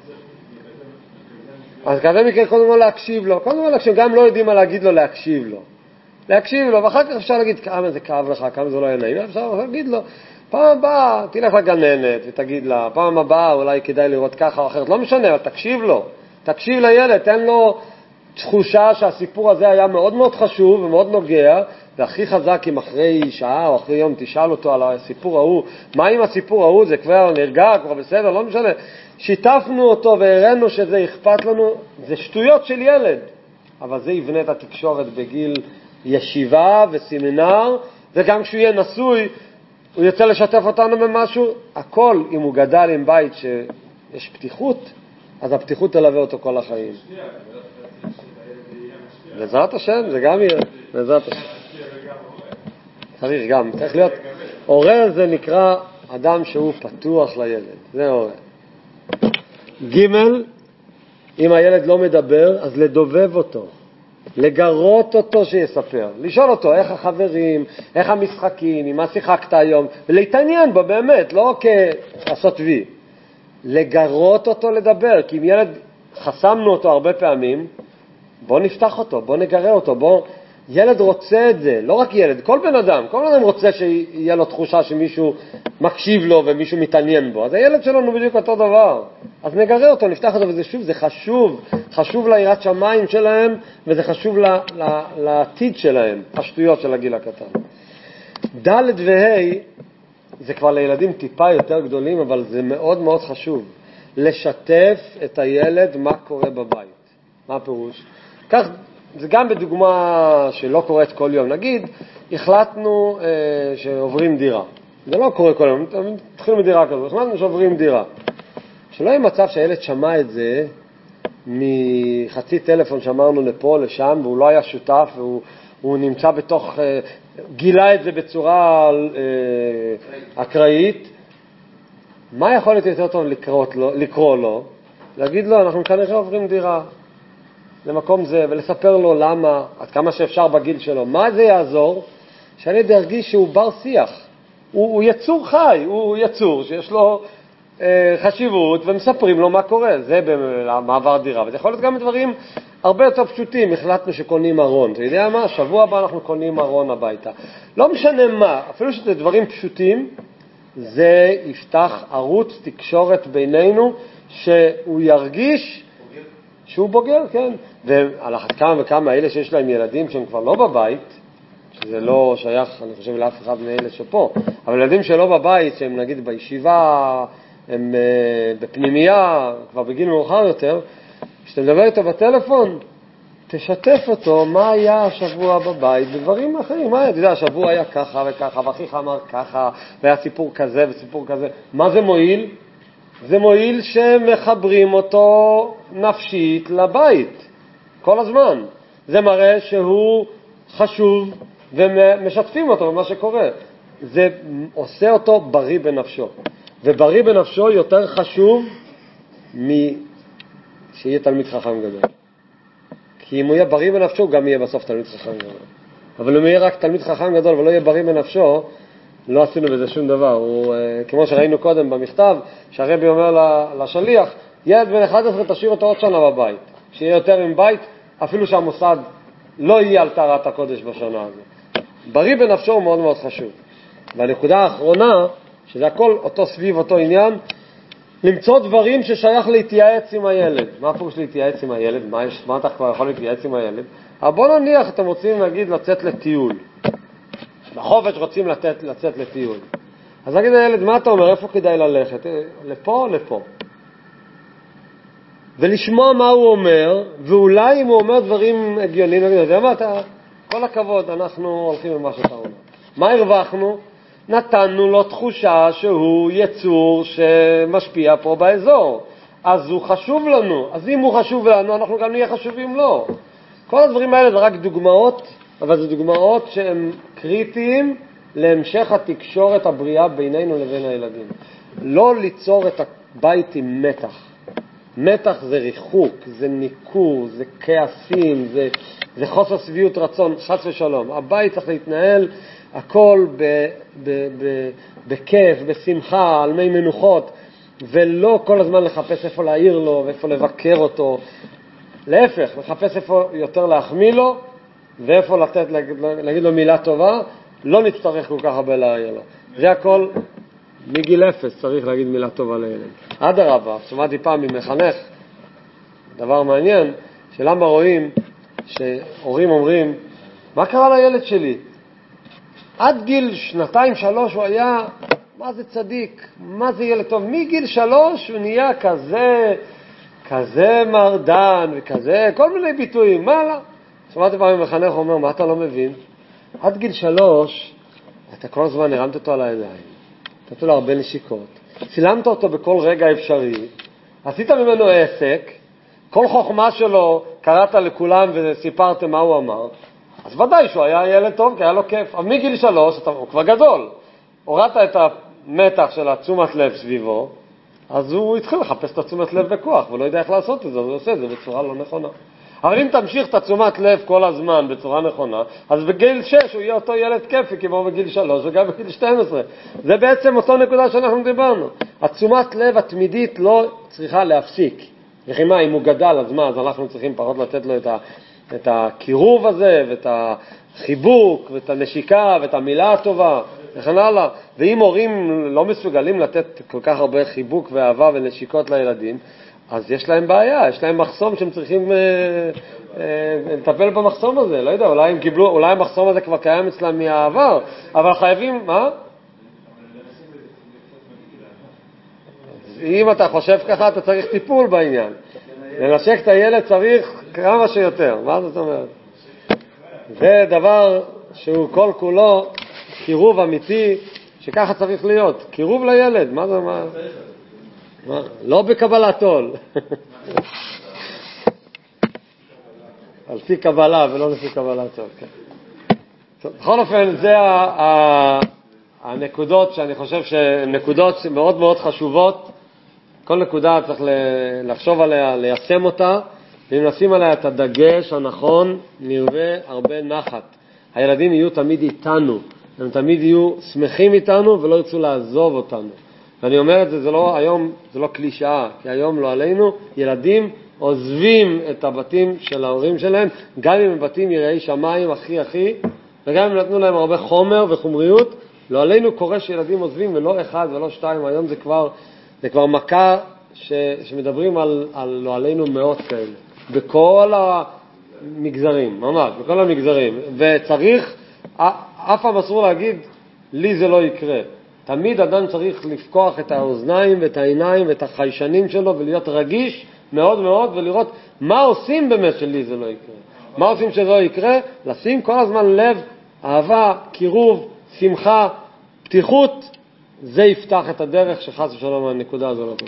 Speaker 1: אז כזה מקרה קודם כל להקשיב לו. קודם כל להקשיב, גם לא יודעים מה להגיד לו, להקשיב לו. להקשיב לו, ואחר כך אפשר להגיד כמה זה כאב לך, כמה זה לא היה נעים. אפשר להגיד לו, פעם הבאה תלך לגננת ותגיד לה, פעם הבאה אולי כדאי לראות ככה או אחרת. לא משנה, אבל תקשיב לו. תקשיב לילד, תן לו תחושה שהסיפור הזה היה מאוד מאוד חשוב ומאוד נוגע, והכי חזק אם אחרי שעה או אחרי יום תשאל אותו על הסיפור ההוא, מה עם הסיפור ההוא, זה כבר נרגע, כבר בסדר, לא משנה. שיתפנו אותו והראינו שזה אכפת לנו, זה שטויות של ילד, אבל זה יבנה את התקשורת בגיל ישיבה וסמינר, וגם כשהוא יהיה נשוי, הוא יוצא לשתף אותנו במשהו, הכל, אם הוא גדל עם בית שיש פתיחות, אז הפתיחות תלווה אותו כל החיים. בעזרת השם, זה גם יהיה, בעזרת השם. צריך להיות, הורה זה נקרא אדם שהוא פתוח לילד, זה הורה. ג' אם הילד לא מדבר, אז לדובב אותו, לגרות אותו שיספר, לשאול אותו איך החברים, איך המשחקים, עם מה שיחקת היום, ולהתעניין בו באמת, לא כעשות וי. לגרות אותו לדבר, כי אם ילד חסמנו אותו הרבה פעמים, בוא נפתח אותו, בוא נגרה אותו, ילד רוצה את זה, לא רק ילד, כל בן אדם רוצה שיהיה לו תחושה שמישהו מקשיב לו ומישהו מתעניין בו, אז הילד שלנו בדיוק אותו דבר, אז נגרה אותו, נפתח אותו, וזה שוב, זה חשוב ליראת שמיים שלהם, וזה חשוב לעתיד שלהם, השטויות של הגיל הקטן. ד' וה' זה כבר לילדים טיפה יותר גדולים, אבל זה מאוד מאוד חשוב, לשתף את הילד מה קורה בבית. מה הפירוש? כך, זה גם בדוגמה שלא קורית כל יום. נגיד, החלטנו שעוברים דירה. זה לא קורה כל יום, התחילו מדירה כזו, החלטנו שעוברים דירה. שלא יהיה מצב שהילד שמע את זה מחצי טלפון שאמרנו לפה, לשם, והוא לא היה שותף, והוא נמצא בתוך, גילה את זה בצורה אקראית. מה יכול להיות יותר טוב לקרוא לו? להגיד לו, אנחנו כנראה עוברים דירה למקום זה, ולספר לו למה, עד כמה שאפשר בגיל שלו. מה זה יעזור? שהילד ירגיש שהוא בר שיח. הוא יצור חי, הוא יצור שיש לו חשיבות, ומספרים לו מה קורה. זה במעבר דירה. וזה יכול להיות גם דברים הרבה יותר פשוטים. החלטנו שקונים ארון. אתה יודע מה? שבוע הבא אנחנו קונים ארון הביתה. לא משנה מה, אפילו שזה דברים פשוטים, זה יפתח ערוץ תקשורת בינינו, שהוא ירגיש שהוא בוגר, כן. ועל אחת כמה וכמה אלה שיש להם ילדים שהם כבר לא בבית, שזה לא שייך, אני חושב, לאף אחד מאלה שפה, אבל ילדים שלא בבית, שהם נגיד בישיבה, הם בפנימייה, כבר בגיל מאוחר יותר, כשאתה מדבר איתו בטלפון, תשתף אותו מה היה השבוע בבית, בדברים אחרים. אתה יודע, השבוע היה ככה וככה, ואחיך אמר ככה, והיה סיפור כזה וסיפור כזה. מה זה מועיל? זה מועיל שמחברים אותו נפשית לבית, כל הזמן. זה מראה שהוא חשוב, ומשתפים אותו במה שקורה. זה עושה אותו בריא בנפשו. ובריא בנפשו יותר חשוב שיהיה תלמיד חכם גדול. כי אם הוא יהיה בריא בנפשו, הוא גם יהיה בסוף תלמיד חכם גדול. אבל אם הוא יהיה רק תלמיד חכם גדול ולא יהיה בריא בנפשו, לא עשינו בזה שום דבר. הוא, כמו שראינו קודם במכתב, שהרבי אומר לשליח, ילד בן 11 תשאיר אותו עוד שנה בבית. שיהיה יותר עם בית, אפילו שהמוסד לא יהיה על טהרת הקודש בשנה הזאת. בריא בנפשו הוא מאוד מאוד חשוב. והנקודה האחרונה, שזה הכל אותו סביב אותו עניין, למצוא דברים ששייך להתייעץ עם הילד. מה הפירוש להתייעץ עם הילד? מה אתה כבר יכול להתייעץ עם הילד? אבל בוא נניח, אתם רוצים להגיד לצאת לטיול. בחופש רוצים לצאת לטיול. אז נגיד לילד, מה אתה אומר? איפה כדאי ללכת? לפה או לפה? ולשמוע מה הוא אומר, ואולי אם הוא אומר דברים הגיוניים, נגיד, מה אתה? כל הכבוד, אנחנו הולכים למה שאתה אומר. מה הרווחנו? נתנו לו תחושה שהוא יצור שמשפיע פה באזור. אז הוא חשוב לנו. אז אם הוא חשוב לנו, אנחנו גם נהיה חשובים לו. כל הדברים האלה זה רק דוגמאות, אבל זה דוגמאות שהן קריטיים להמשך התקשורת הבריאה בינינו לבין הילדים. לא ליצור את הבית עם מתח. מתח זה ריחוק, זה ניכור, זה כעסים, זה חוסר שביעות רצון, חס ושלום. הבית צריך להתנהל הכל בכיף, בשמחה, על מי מנוחות, ולא כל הזמן לחפש איפה להעיר לו ואיפה לבקר אותו. להפך, לחפש איפה יותר להחמיא לו, ואיפה להגיד לו מילה טובה, לא נצטרך כל כך הרבה להעיר לו. זה הכל מגיל 0 צריך להגיד מילה טובה לילד. עד הרבה, שמעתי פעם ממחנך, דבר מעניין, שלמה רואים שהורים אומרים, מה קרה לילד שלי? עד גיל 2-3 הוא היה, מה זה צדיק, מה זה ילד טוב. מגיל 3 הוא נהיה כזה מרדן וכזה, כל מיני ביטויים, מה לא? שמעתי פעם ממחנך, הוא אומר, מה אתה לא מבין? עד גיל 3 אתה כל הזמן הרמת אותו על הידיים, נתת לו הרבה נשיקות, צילמת אותו בכל רגע אפשרי, עשית ממנו עסק, כל חוכמה שלו קראת לכולם וסיפרתם מה הוא אמר, אז ודאי שהוא היה ילד טוב, כי היה לו כיף. אבל מגיל 3 הוא כבר גדול, הורדת את המתח של התשומת לב סביבו, אז הוא התחיל לחפש את התשומת לב בכוח, ולא יודע איך לעשות את זה, אז הוא עושה את זה בצורה לא נכונה. אבל אם תמשיך את התשומת לב כל הזמן בצורה נכונה, אז בגיל 6 הוא יהיה אותו ילד כיפי, כמו בגיל 3 וגם בגיל 12. זה בעצם אותו נקודה שאנחנו דיברנו. התשומת לב התמידית לא צריכה להפסיק. וכי מה, אם הוא גדל, אז מה? אז אנחנו צריכים פחות לתת לו את הקירוב הזה, ואת החיבוק, ואת הנשיקה, ואת המילה הטובה, וכן הלאה. ואם הורים לא מסוגלים לתת כל כך הרבה חיבוק ואהבה ונשיקות לילדים, אז יש להם בעיה, יש להם מחסום שהם צריכים לטפל במחסום הזה. לא יודע, אולי המחסום הזה כבר קיים אצלם מהעבר, אבל חייבים, מה? אם אתה חושב ככה, אתה צריך טיפול בעניין. לנשק את הילד צריך כמה שיותר. מה זאת אומרת? זה דבר שהוא כל כולו קירוב אמיתי, שככה צריך להיות. קירוב לילד, מה זה מה? לא בקבלת עול. על פי קבלה ולא לפי קבלת עול. בכל אופן, זה הנקודות שאני חושב שהן נקודות מאוד מאוד חשובות. כל נקודה צריך לחשוב עליה, ליישם אותה, ואם נשים עליה את הדגש הנכון, נרווה הרבה נחת. הילדים יהיו תמיד איתנו, הם תמיד יהיו שמחים איתנו ולא ירצו לעזוב אותנו. ואני אומר את זה, היום זה לא קלישאה, כי היום לא עלינו, ילדים עוזבים את הבתים של ההורים שלהם, גם אם הם בתים יראי שמיים הכי, וגם אם נתנו להם הרבה חומר וחומריות, לא עלינו קורה שילדים עוזבים, ולא אחד ולא שתיים. היום זה כבר מכה שמדברים על לא עלינו מאות כאלה, בכל המגזרים, ממש, בכל המגזרים. וצריך, אף פעם אסור להגיד, לי זה לא יקרה. תמיד אדם צריך לפקוח את האוזניים ואת העיניים ואת החיישנים שלו ולהיות רגיש מאוד מאוד ולראות מה עושים באמת שלי זה לא יקרה. מה עושים שזה לא יקרה? לשים כל הזמן לב, אהבה, קירוב, שמחה, פתיחות, זה יפתח את הדרך שחס ושלום הנקודה הזו לא תקרה.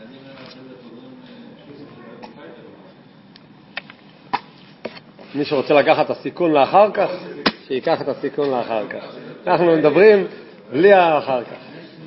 Speaker 1: מי שרוצה לקחת את הסיכון לאחר כך, שיקח את הסיכון לאחר כך. אנחנו מדברים בלי האחר כך.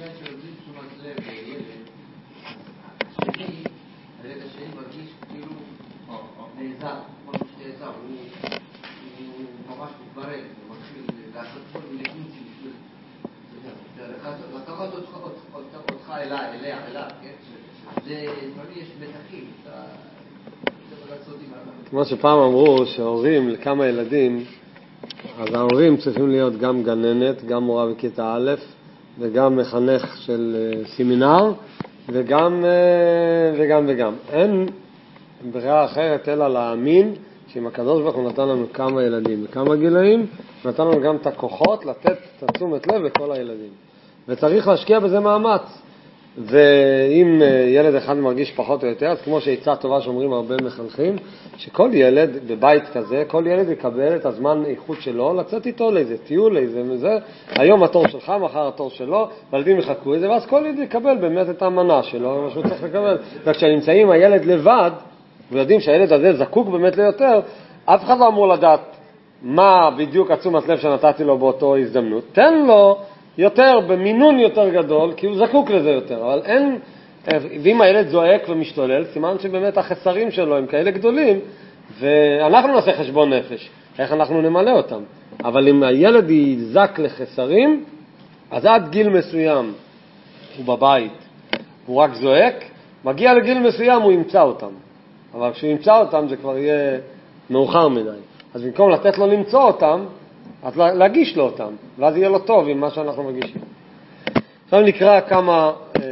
Speaker 1: כמו שפעם אמרו שהורים לכמה ילדים, אז ההורים צריכים להיות גם גננת, גם מורה בכיתה א', וגם מחנך של סמינר, וגם. אין ברירה אחרת אלא להאמין שאם הקדוש ברוך הוא נתן לנו כמה ילדים וכמה גילאים, נתן לנו גם את הכוחות לתת את תשומת לב לכל הילדים. וצריך להשקיע בזה מאמץ. ואם ילד אחד מרגיש פחות או יותר, אז כמו שעצה טובה שאומרים הרבה מחנכים, שכל ילד בבית כזה, כל ילד יקבל את הזמן איכות שלו, לצאת איתו לאיזה טיול, לאיזה. היום התור שלך, מחר התור שלו, וילדים יחכו את זה, ואז כל ילד יקבל באמת את המנה שלו, מה שהוא צריך לקבל. וכשנמצאים הילד לבד, ויודעים שהילד הזה זקוק באמת ליותר, אף אחד לא אמור לדעת מה בדיוק התשומת לב שנתתי לו באותו הזדמנות. תן לו יותר, במינון יותר גדול, כי הוא זקוק לזה יותר. אבל אין, ואם הילד זועק ומשתולל, סימן שבאמת החסרים שלו הם כאלה גדולים, ואנחנו נעשה חשבון נפש, איך אנחנו נמלא אותם. אבל אם הילד יזק לחסרים, אז עד גיל מסוים הוא בבית, הוא רק זועק, מגיע לגיל מסוים הוא ימצא אותם. אבל כשהוא ימצא אותם זה כבר יהיה מאוחר מדי. אז במקום לתת לו למצוא אותם, אז להגיש לו אותם, ואז יהיה לו טוב עם מה שאנחנו מגישים. עכשיו נקרא כמה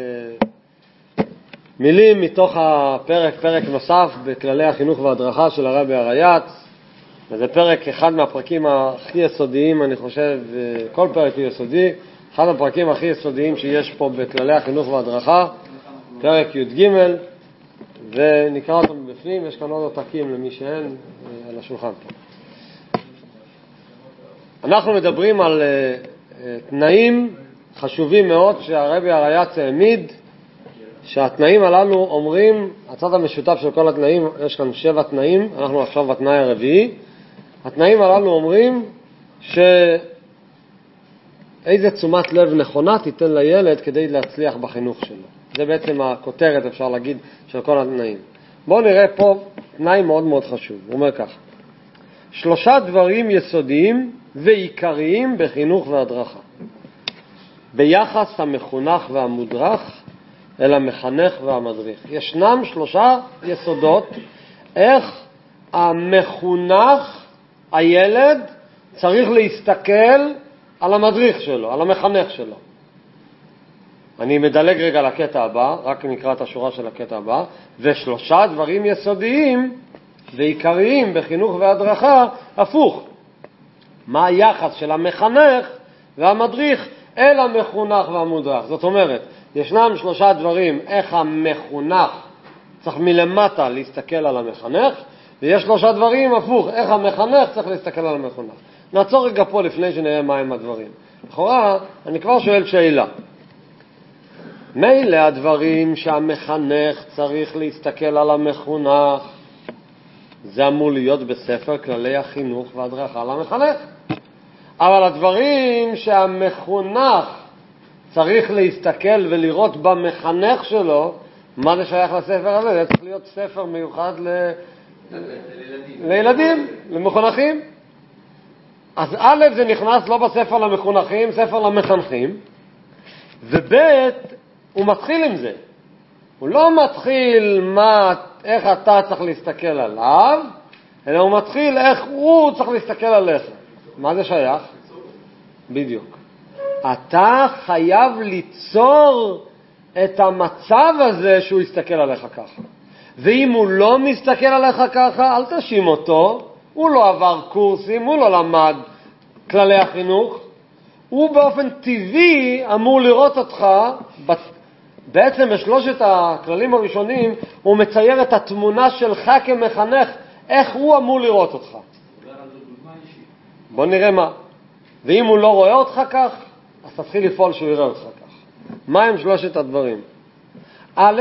Speaker 1: מילים מתוך הפרק, פרק נוסף בכללי החינוך וההדרכה של הרבי הריי"צ. וזה פרק, אחד מהפרקים הכי יסודיים, אני חושב, כל פרק הוא יסודי, אחד הפרקים הכי יסודיים שיש פה בכללי החינוך וההדרכה, פרק י"ג, ונקרא אותם בפנים, יש כאן עוד עותקים למי שאין על השולחן פה. אנחנו מדברים על תנאים חשובים מאוד שהרבי הריי"צ העמיד, שהתנאים הללו אומרים, הצד המשותף של כל התנאים, יש כאן 7 תנאים, אנחנו עכשיו בתנאי הרביעי, התנאים הללו אומרים שאיזה תשומת לב נכונה תיתן לילד כדי להצליח בחינוך שלו. זה בעצם הכותרת, אפשר להגיד, של כל התנאים. בואו נראה פה תנאי מאוד מאוד חשוב. הוא אומר כך: 3 דברים יסודיים ועיקריים בחינוך והדרכה, ביחס המחונך והמודרך אל המחנך והמדריך. ישנם 3 יסודות איך המחונך, הילד, צריך להסתכל על המדריך שלו, על המחנך שלו. אני מדלג רגע לקטע הבא, רק נקרא את השורה של הקטע הבא. 3 דברים יסודיים ועיקריים בחינוך והדרכה, הפוך. מה היחס של המחנך והמדריך אל המחונך והמודרך? זאת אומרת, ישנם 3 דברים איך המחונך צריך מלמטה להסתכל על המחנך, ויש 3 דברים הפוך, איך המחנך צריך להסתכל על המחונך. נעצור רגע פה לפני שנראה מהם הדברים. לכאורה, אני כבר שואל שאלה. מילא הדברים שהמחנך צריך להסתכל על המחונך, זה אמור להיות בספר כללי החינוך והדרכה למחנך. אבל הדברים שהמחונך צריך להסתכל ולראות במחנך שלו, מה זה שייך לספר הזה? זה צריך להיות ספר מיוחד לילדים, למחונכים. אז א', זה נכנס לא בספר למחונכים, ספר למחנכים, וב', הוא מתחיל עם זה. הוא לא מתחיל איך אתה צריך להסתכל עליו, אלא הוא מתחיל איך הוא צריך להסתכל עליך. מה זה שייך? בדיוק. אתה חייב ליצור את המצב הזה שהוא יסתכל עליך ככה. ואם הוא לא מסתכל עליך ככה, אל תשים אותו. הוא לא עבר קורסים, הוא לא למד כללי החינוך. הוא באופן טבעי אמור לראות אותך, בעצם בשלושת הכללים הראשונים, הוא מצייר את התמונה שלך כמחנך, איך הוא אמור לראות אותך. בוא נראה מה. ואם הוא לא רואה אותך כך, אז תתחיל לפעול שהוא יראה אותך כך. מה הם 3 הדברים? א',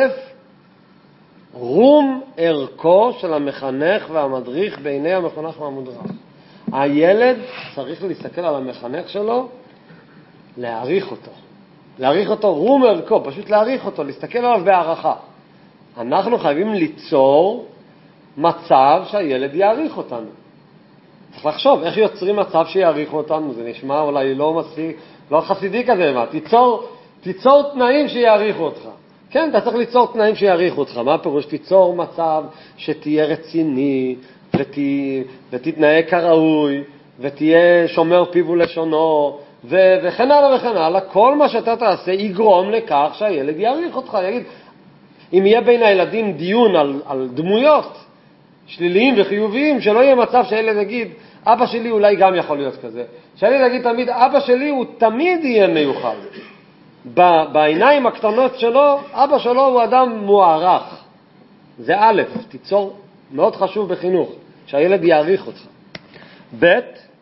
Speaker 1: רום ערכו של המחנך והמדריך בעיני המחונך והמודרך. הילד צריך להסתכל על המחנך שלו, להעריך אותו. להעריך אותו, רום ערכו, פשוט להעריך אותו, להסתכל עליו בהערכה. אנחנו חייבים ליצור מצב שהילד יעריך אותנו. צריך לחשוב איך יוצרים מצב שיעריכו אותנו. זה נשמע אולי לא חסידי כזה, מה? תיצור תנאים שיעריכו אותך. כן, אתה צריך ליצור תנאים שיעריכו אותך. מה פירוש? תיצור מצב שתהיה רציני, ותתנהג כראוי, ותהיה שומר פיו ולשונו, וכן הלאה וכן הלאה. כל מה שאתה תעשה יגרום לכך שהילד יעריך אותך. יגיד, אם יהיה בין הילדים דיון על דמויות שליליים וחיוביים, שלא יהיה מצב שהילד יגיד, אבא שלי אולי גם יכול להיות כזה. שהילד יגיד תמיד, אבא שלי הוא תמיד יהיה מיוחד. בעיניים הקטנות שלו, אבא שלו הוא אדם מוערך. זה א', תיצור מאוד חשוב בחינוך, שהילד יעריך אותך. ב',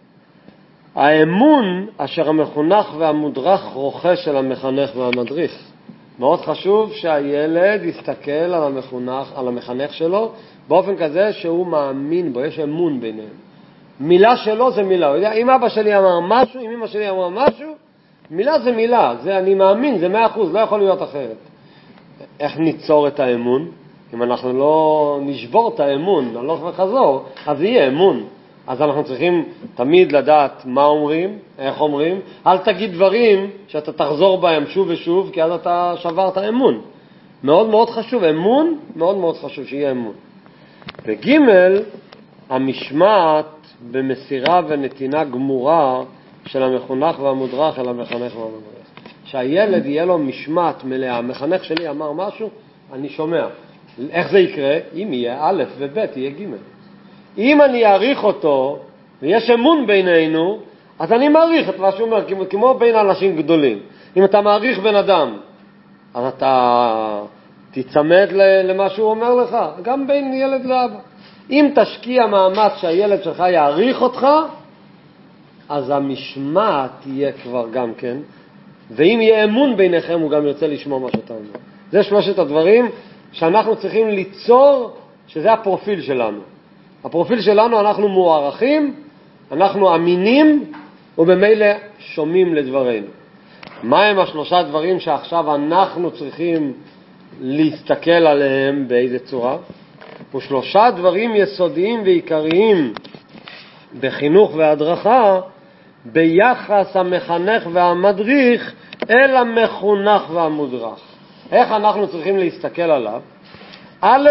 Speaker 1: האמון אשר המחונך והמודרך רוכש של המחנך והמדריך. מאוד חשוב שהילד יסתכל על המחנך שלו באופן כזה שהוא מאמין בו, יש אמון ביניהם. מילה שלו זה מילה. הוא יודע, אם אבא שלי אמר משהו, אם אמא שלי אמר משהו, מילה זה מילה. זה אני מאמין, זה 100%, לא יכול להיות אחרת. איך ניצור את האמון? אם אנחנו לא נשבור את האמון, הלוך וחזור, אז יהיה אמון. אז אנחנו צריכים תמיד לדעת מה אומרים, איך אומרים. אל תגיד דברים שאתה תחזור בהם שוב ושוב, כי אז אתה שברת אמון. מאוד מאוד חשוב, אמון, מאוד מאוד חשוב שיהיה אמון. וג' המשמעת במסירה ונתינה גמורה של המחונך והמודרך אל המחנך והמדריך. שהילד יהיה לו משמעת מלאה. המחנך שלי אמר משהו, אני שומע. איך זה יקרה? אם יהיה א' וב' יהיה ג'. אם אני אעריך אותו, ויש אמון בינינו, אז אני מעריך את מה שהוא אומר, כמו בין אנשים גדולים. אם אתה מעריך בן אדם, אז אתה תצמד למה שהוא אומר לך, גם בין ילד לאבא. אם תשקיע מאמץ שהילד שלך יעריך אותך, אז המשמעת תהיה כבר גם כן, ואם יהיה אמון ביניכם, הוא גם ירצה לשמוע מה שאתה אומר. זה 3 הדברים שאנחנו צריכים ליצור, שזה הפרופיל שלנו. הפרופיל שלנו, אנחנו מוערכים, אנחנו אמינים, ובמילא שומעים לדברינו. מה הם 3 הדברים שעכשיו אנחנו צריכים להסתכל עליהם באיזה צורה. ושלושה דברים יסודיים ועיקריים בחינוך והדרכה ביחס המחנך והמדריך אל המחונך והמודרך. איך אנחנו צריכים להסתכל עליו? א',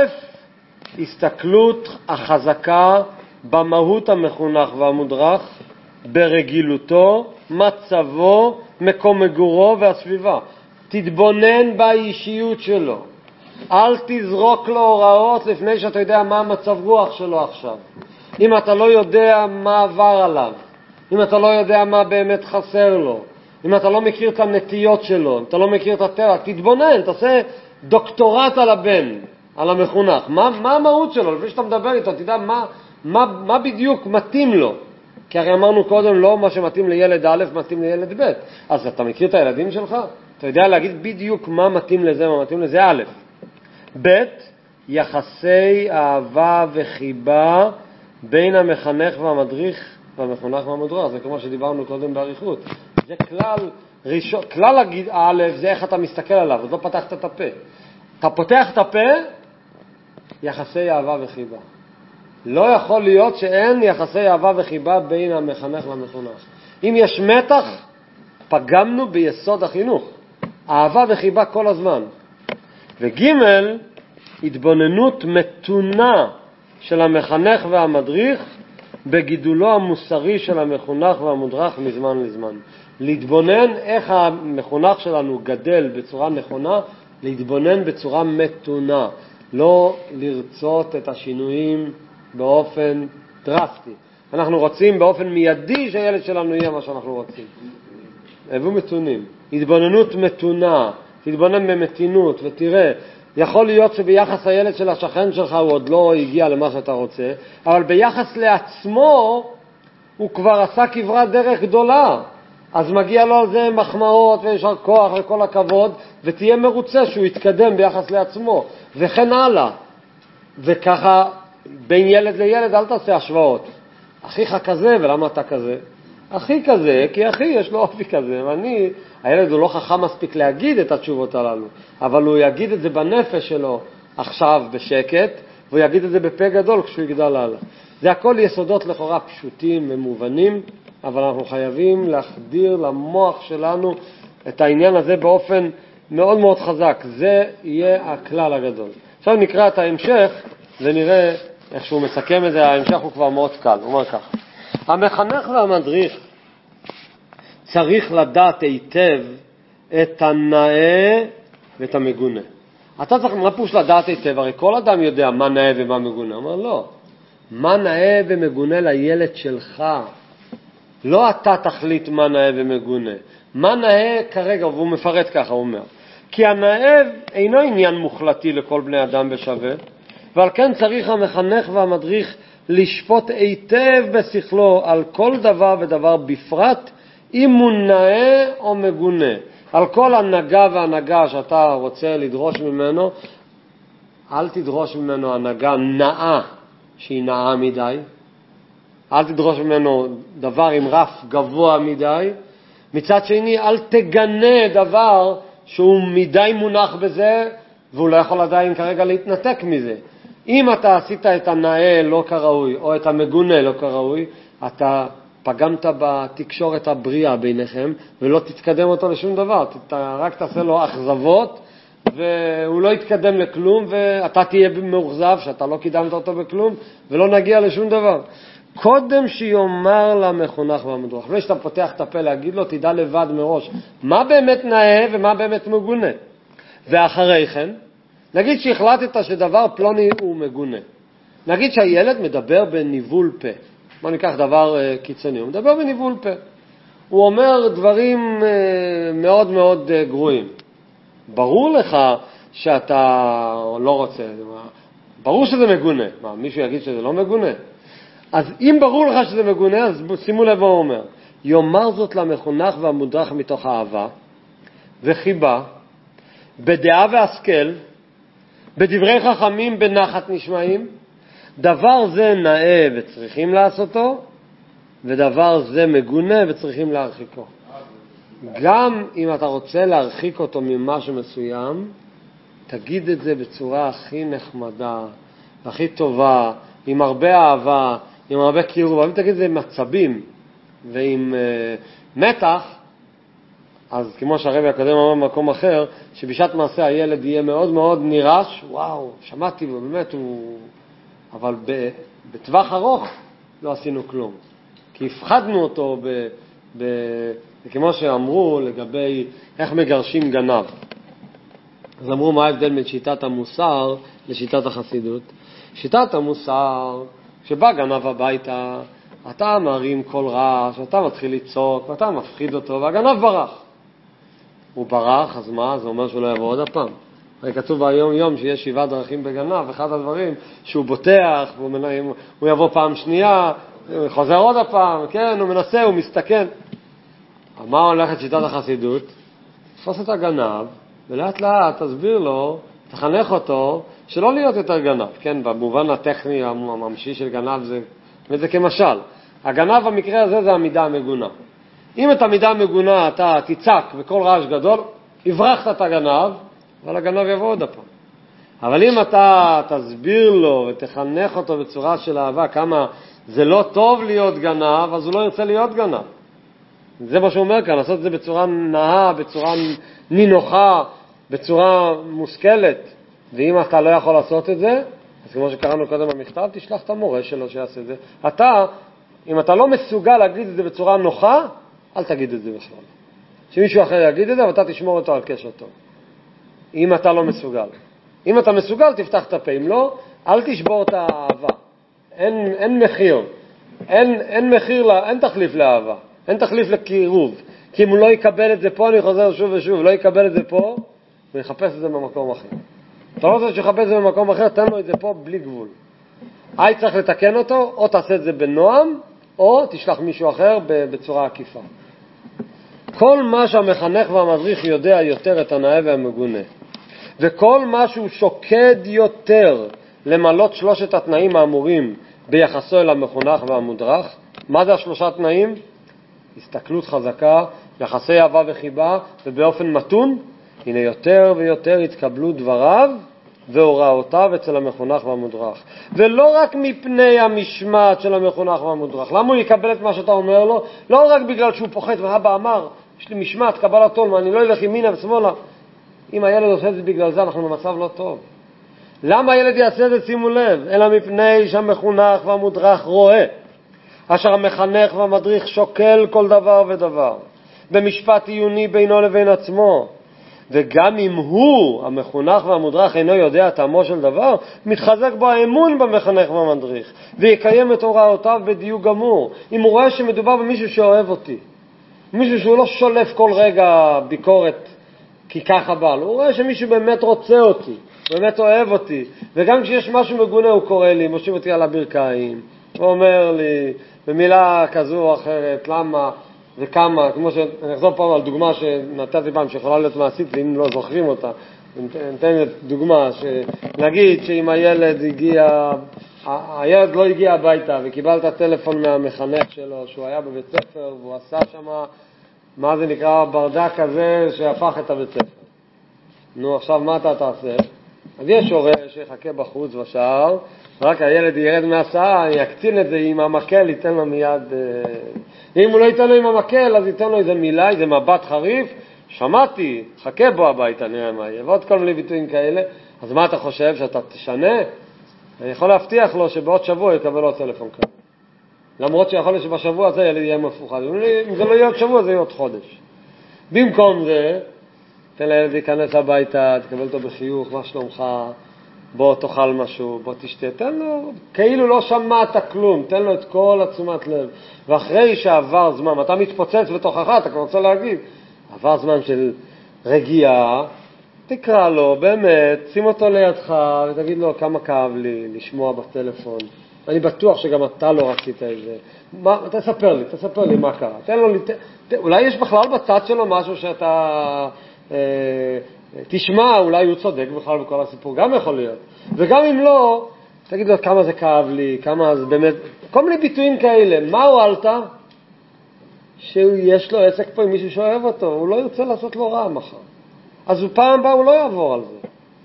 Speaker 1: הסתכלות החזקה במהות המחונך והמודרך, ברגילותו, מצבו, מקום מגורו והסביבה. תתבונן באישיות שלו. אל תזרוק לו הוראות לפני שאתה יודע מה המצב רוח שלו עכשיו. אם אתה לא יודע מה עבר עליו, אם אתה לא יודע מה באמת חסר לו, אם אתה לא מכיר את הנטיות שלו, אם אתה לא מכיר את הטבע, תתבונן, תעשה דוקטורט על הבן, על המחונך. מה המהות שלו? לפני שאתה מדבר איתו, תדע מה בדיוק מתאים לו. כי הרי אמרנו קודם, לא מה שמתאים לילד א' מתאים לילד ב'. אז אתה מכיר את הילדים שלך? אתה יודע להגיד בדיוק מה מתאים לזה, מה מתאים לזה א'. ב', יחסי אהבה וחיבה בין המחנך והמדריך והמחונך והמודרך. זה כמו שדיברנו קודם בעריכות. זה כלל א', זה איך אתה מסתכל עליו, אז לא פתחת את הפה. אתה פותח את הפה, יחסי אהבה וחיבה. לא יכול להיות שאין יחסי אהבה וחיבה בין המחנך והמחונך. אם יש מתח, פגמנו ביסוד החינוך. אהבה וחיבה כל הזמן. וג', התבוננות מתונה של המחנך והמדריך בגידולו המוסרי של המחונך והמודרך מזמן לזמן. להתבונן איך המחונך שלנו גדל בצורה נכונה, להתבונן בצורה מתונה, לא לרצות את השינויים באופן דרסטי. אנחנו רוצים באופן מיידי שהילד שלנו יהיה מה שאנחנו רוצים. הבו מתונים. התבוננות מתונה, תתבונן במתינות ותראה, יכול להיות שביחס הילד של השכן שלך הוא עוד לא הגיע למה שאתה רוצה, אבל ביחס לעצמו הוא כבר עשה כברת דרך גדולה. אז מגיע לו על זה מחמאות וישר כוח וכל הכבוד, ותהיה מרוצה שהוא יתקדם ביחס לעצמו, וכן הלאה. וככה בין ילד לילד אל תעשה השוואות. אחיך כזה ולמה אתה כזה? אחי כזה, כי אחי יש לו אופי כזה, ואני, הילד הוא לא חכם מספיק להגיד את התשובות הללו, אבל הוא יגיד את זה בנפש שלו עכשיו בשקט, והוא יגיד את זה בפה גדול כשהוא יגדל הלאה. זה הכל יסודות לכאורה פשוטים ומובנים, אבל אנחנו חייבים להחדיר למוח שלנו את העניין הזה באופן מאוד מאוד חזק. זה יהיה הכלל הגדול. עכשיו נקרא את ההמשך ונראה איך שהוא מסכם את זה. ההמשך הוא כבר מאוד קל. הוא אומר כך: המחנך והמדריך צריך לדעת היטב את הנאה ואת המגונה. אתה צריך מפוש לדעת היטב, הרי כל אדם יודע מה נאה ומה מגונה. אומר לא, מה נאה ומגונה לילד שלך. לא אתה תחליט מה נאה ומגונה. מה נאה כרגע, והוא מפרט ככה, הוא אומר. כי הנאה אינו עניין מוחלטי לכל בני אדם בשווה, ועל כן צריך המחנך והמדריך לשפוט היטב בשכלו על כל דבר ודבר בפרט, אם הוא נאה או מגונה. על כל הנהגה והנהגה שאתה רוצה לדרוש ממנו, אל תדרוש ממנו הנהגה נאה שהיא נאה מדי, אל תדרוש ממנו דבר עם רף גבוה מדי. מצד שני, אל תגנה דבר שהוא מדי מונח בזה, והוא לא יכול עדיין כרגע להתנתק מזה. אם אתה עשית את הנאה לא כראוי, או את המגונה לא כראוי, אתה פגמת בתקשורת הבריאה ביניכם, ולא תתקדם אותו לשום דבר. אתה רק תעשה לו אכזבות, והוא לא יתקדם לכלום, ואתה תהיה מאוכזב שאתה לא קידמת אותו בכלום, ולא נגיע לשום דבר. קודם שיאמר למחונך והמדריך, לפני שאתה פותח את הפה להגיד לו, תדע לבד מראש מה באמת נאה ומה באמת מגונה. ואחרי כן, נגיד שהחלטת שדבר פלוני הוא מגונה. נגיד שהילד מדבר בניבול פה. בוא ניקח דבר קיצוני, הוא מדבר בניבול פה. הוא אומר דברים מאוד מאוד גרועים. ברור לך שאתה לא רוצה, ברור שזה מגונה. מה, מישהו יגיד שזה לא מגונה? אז אם ברור לך שזה מגונה, אז שימו לב מה הוא אומר. יאמר זאת למחונך והמודרך מתוך אהבה וחיבה, בדעה והשכל, בדברי חכמים בנחת נשמעים. דבר זה נאה וצריכים לעשותו, ודבר זה מגונה וצריכים להרחיקו. גם אם אתה רוצה להרחיק אותו ממשהו מסוים, תגיד את זה בצורה הכי נחמדה, הכי טובה, עם הרבה אהבה, עם הרבה קירוב. אבל אם תגיד את זה עם עצבים ועם מתח, אז כמו שהרבי הקודם אמר במקום אחר, שבשעת מעשה הילד יהיה מאוד מאוד נרעש, וואו, שמעתי, ובאמת הוא... אבל בטווח ארוך לא עשינו כלום. כי הפחדנו אותו כמו שאמרו לגבי איך מגרשים גנב. אז אמרו מה ההבדל בין שיטת המוסר לשיטת החסידות. שיטת המוסר, כשבא גנב הביתה, אתה מרים כל רעש, אתה מתחיל לצעוק, ואתה מפחיד אותו, והגנב ברח. הוא ברח, אז מה? זה אומר שהוא לא יבוא עוד הפעם. הרי כתוב ביום יום שיש 7 דרכים בגנב, אחד הדברים שהוא בוטח, הוא יבוא פעם שנייה, הוא חוזר עוד הפעם, כן, הוא מנסה, הוא מסתכן. מה הולכת שיטת החסידות? תפוס את הגנב, ולאט לאט תסביר לו, תחנך אותו, שלא להיות יותר גנב. כן, במובן הטכני הממשי של גנב זה כמשל. הגנב במקרה הזה זה המידה המגונה. אם את המידה המגונה אתה תצעק בכל רעש גדול, הברחת את הגנב, אבל הגנב יבוא עוד הפעם. אבל אם אתה תסביר לו ותחנך אותו בצורה של אהבה כמה זה לא טוב להיות גנב, אז הוא לא ירצה להיות גנב. זה מה שהוא אומר כאן, לעשות את זה בצורה נאה, בצורה נינוחה, בצורה מושכלת. ואם אתה לא יכול לעשות את זה, אז כמו שקראנו קודם במכתב, תשלח את המורה שלו שיעשה את זה. אם אתה לא מסוגל להגיד את זה בצורה נוחה, אל תגיד את זה בכלל. שמישהו אחר יגיד את זה, ואתה תשמור אותו על קשר טוב. אם אתה לא מסוגל. אם אתה מסוגל, תפתח את הפה. אם לא, אל תשבור את האהבה. אין מחיר. אין מחיר, אין תחליף לאהבה. אין תחליף לקירוב. כי אם הוא לא יקבל את זה פה, אני חוזר שוב ושוב, לא יקבל את זה פה, הוא יחפש את זה במקום אחר. אתה לא רוצה שיחפש את זה במקום אחר, תן לו את זה פה בלי גבול. צריך לתקן אותו, או תעשה את זה בנועם, או תשלח מישהו אחר בצורה עקיפה. כל מה שהמחנך והמדריך יודע יותר את הנאה והמגונה, וכל מה שהוא שוקד יותר למלות 3 התנאים האמורים ביחסו אל המחונך והמודרך. מה זה 3 תנאים? הסתכלות חזקה, יחסי אהבה וחיבה, ובאופן מתון, הנה יותר ויותר התקבלו דבריו והוראותיו אצל המחונך והמודרך. ולא רק מפני המשמעת של המחונך והמודרך. למה הוא יקבל את מה שאתה אומר לו? לא רק בגלל שהוא פוחד, והאבא אמר, יש לי משמעת, קבלת עול, אני לא אלך ימינה ושמאלה. אם הילד עושה את זה בגלל זה, אנחנו במצב לא טוב. למה הילד יעשה את זה? שימו לב, אלא מפני שהמחונך והמודרך רואה, אשר המחנך והמדריך שוקל כל דבר ודבר, במשפט עיוני בינו לבין עצמו. וגם אם הוא, המחונך והמודרך, אינו יודע טעמו של דבר, מתחזק בו האמון במחנך והמדריך, ויקיים את הוראותיו בדיוק גמור. אם הוא רואה שמדובר במישהו שאוהב אותי, מישהו שהוא לא שולף כל רגע ביקורת כי ככה בא לו, הוא רואה שמישהו באמת רוצה אותי, באמת אוהב אותי, וגם כשיש משהו מגונה הוא קורא לי, מושיב אותי על הברכיים, הוא אומר לי במילה כזו או אחרת, למה וכמה, כמו שאני אחזור פעם על דוגמה שנתתי פעם שיכולה להיות מעשית, ואם לא זוכרים אותה, נתן דוגמה, שנגיד שאם הילד לא הגיע הביתה וקיבלת טלפון מהמחנך שלו שהוא היה בבית ספר והוא עשה שם מה זה נקרא ברדק כזה שהפך את הבית ספר. נו, עכשיו מה אתה תעשה? אז יש הורה שיחכה בחוץ בשער, רק הילד ירד מהסעה, יקצין את זה עם המקל, ייתן לו מיד, אם הוא לא ייתן לו עם המקל, אז ייתן לו איזה מילה, איזה מבט חריף, שמעתי, חכה בו הביתה, נראה מה יהיה, ועוד כל מיני ביטויים כאלה. אז מה אתה חושב, שאתה תשנה? אני יכול להבטיח לו שבעוד שבוע יקבל לו טלפון כאן. למרות שיכול להיות שבשבוע הזה ילד יהיה מפוחד. אם זה לא יהיה עוד שבוע, זה יהיה עוד חודש. במקום זה, תן לילד להיכנס הביתה, תקבל אותו בחיוך, מה שלומך, בוא תאכל משהו, בוא תשתה, תן לו, כאילו לא שמעת כלום, תן לו את כל התשומת לב. ואחרי שעבר זמן, אתה מתפוצץ בתוכך, אתה כבר רוצה להגיד, עבר זמן של רגיעה, תקרא לו, באמת, שים אותו לידך ותגיד לו כמה כאב לי לשמוע בטלפון. אני בטוח שגם אתה לא רצית את זה. תספר לי מה קרה. תן לו, אולי יש בכלל בצד שלו משהו שאתה תשמע, אולי הוא צודק בכלל בכל הסיפור, גם יכול להיות. וגם אם לא, תגיד לו כמה זה כאב לי, כמה זה באמת, כל מיני ביטויים כאלה. מה הועלת? שיש לו עסק פה עם מישהו שאוהב אותו, הוא לא ירצה לעשות לו רע מחר. אז פעם הבאה הוא לא יעבור על זה.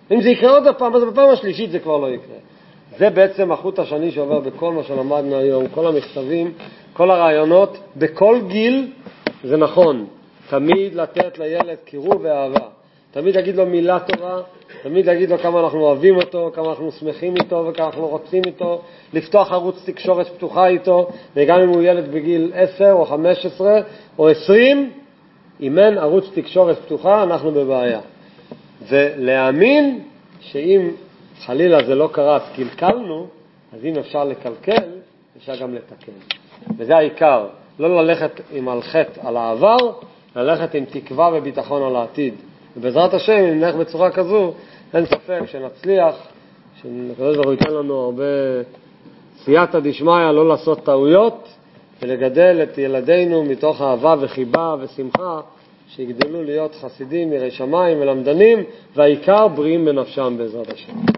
Speaker 1: אם זה יקרה עוד פעם, אז בפעם השלישית זה כבר לא יקרה. זה בעצם החוט השני שעובר בכל מה שלמדנו היום, כל המכתבים, כל הרעיונות, בכל גיל זה נכון. תמיד לתת לילד קירוב ואהבה. תמיד להגיד לו מילה טובה, תמיד להגיד לו כמה אנחנו אוהבים אותו, כמה אנחנו שמחים איתו וכמה אנחנו רוצים איתו, לפתוח ערוץ תקשורת פתוחה איתו, וגם אם הוא ילד בגיל 10 או 15 או 20, אם אין ערוץ תקשורת פתוחה, אנחנו בבעיה. ולהאמין שאם חלילה זה לא קרה, אז קלקלנו, אז אם אפשר לקלקל, אפשר גם לתקן. וזה העיקר, לא ללכת עם הלחת על העבר, ללכת עם תקווה וביטחון על העתיד. ובעזרת השם, אם נלך בצורה כזו, אין ספק שנצליח, שהקדוש ברוך הוא ייתן לנו הרבה סייעתא דשמיא, לא לעשות טעויות, ולגדל את ילדינו מתוך אהבה וחיבה ושמחה, שיגדלו להיות חסידים, יראי שמיים ולמדנים, והעיקר בריאים בנפשם בעזרת השם.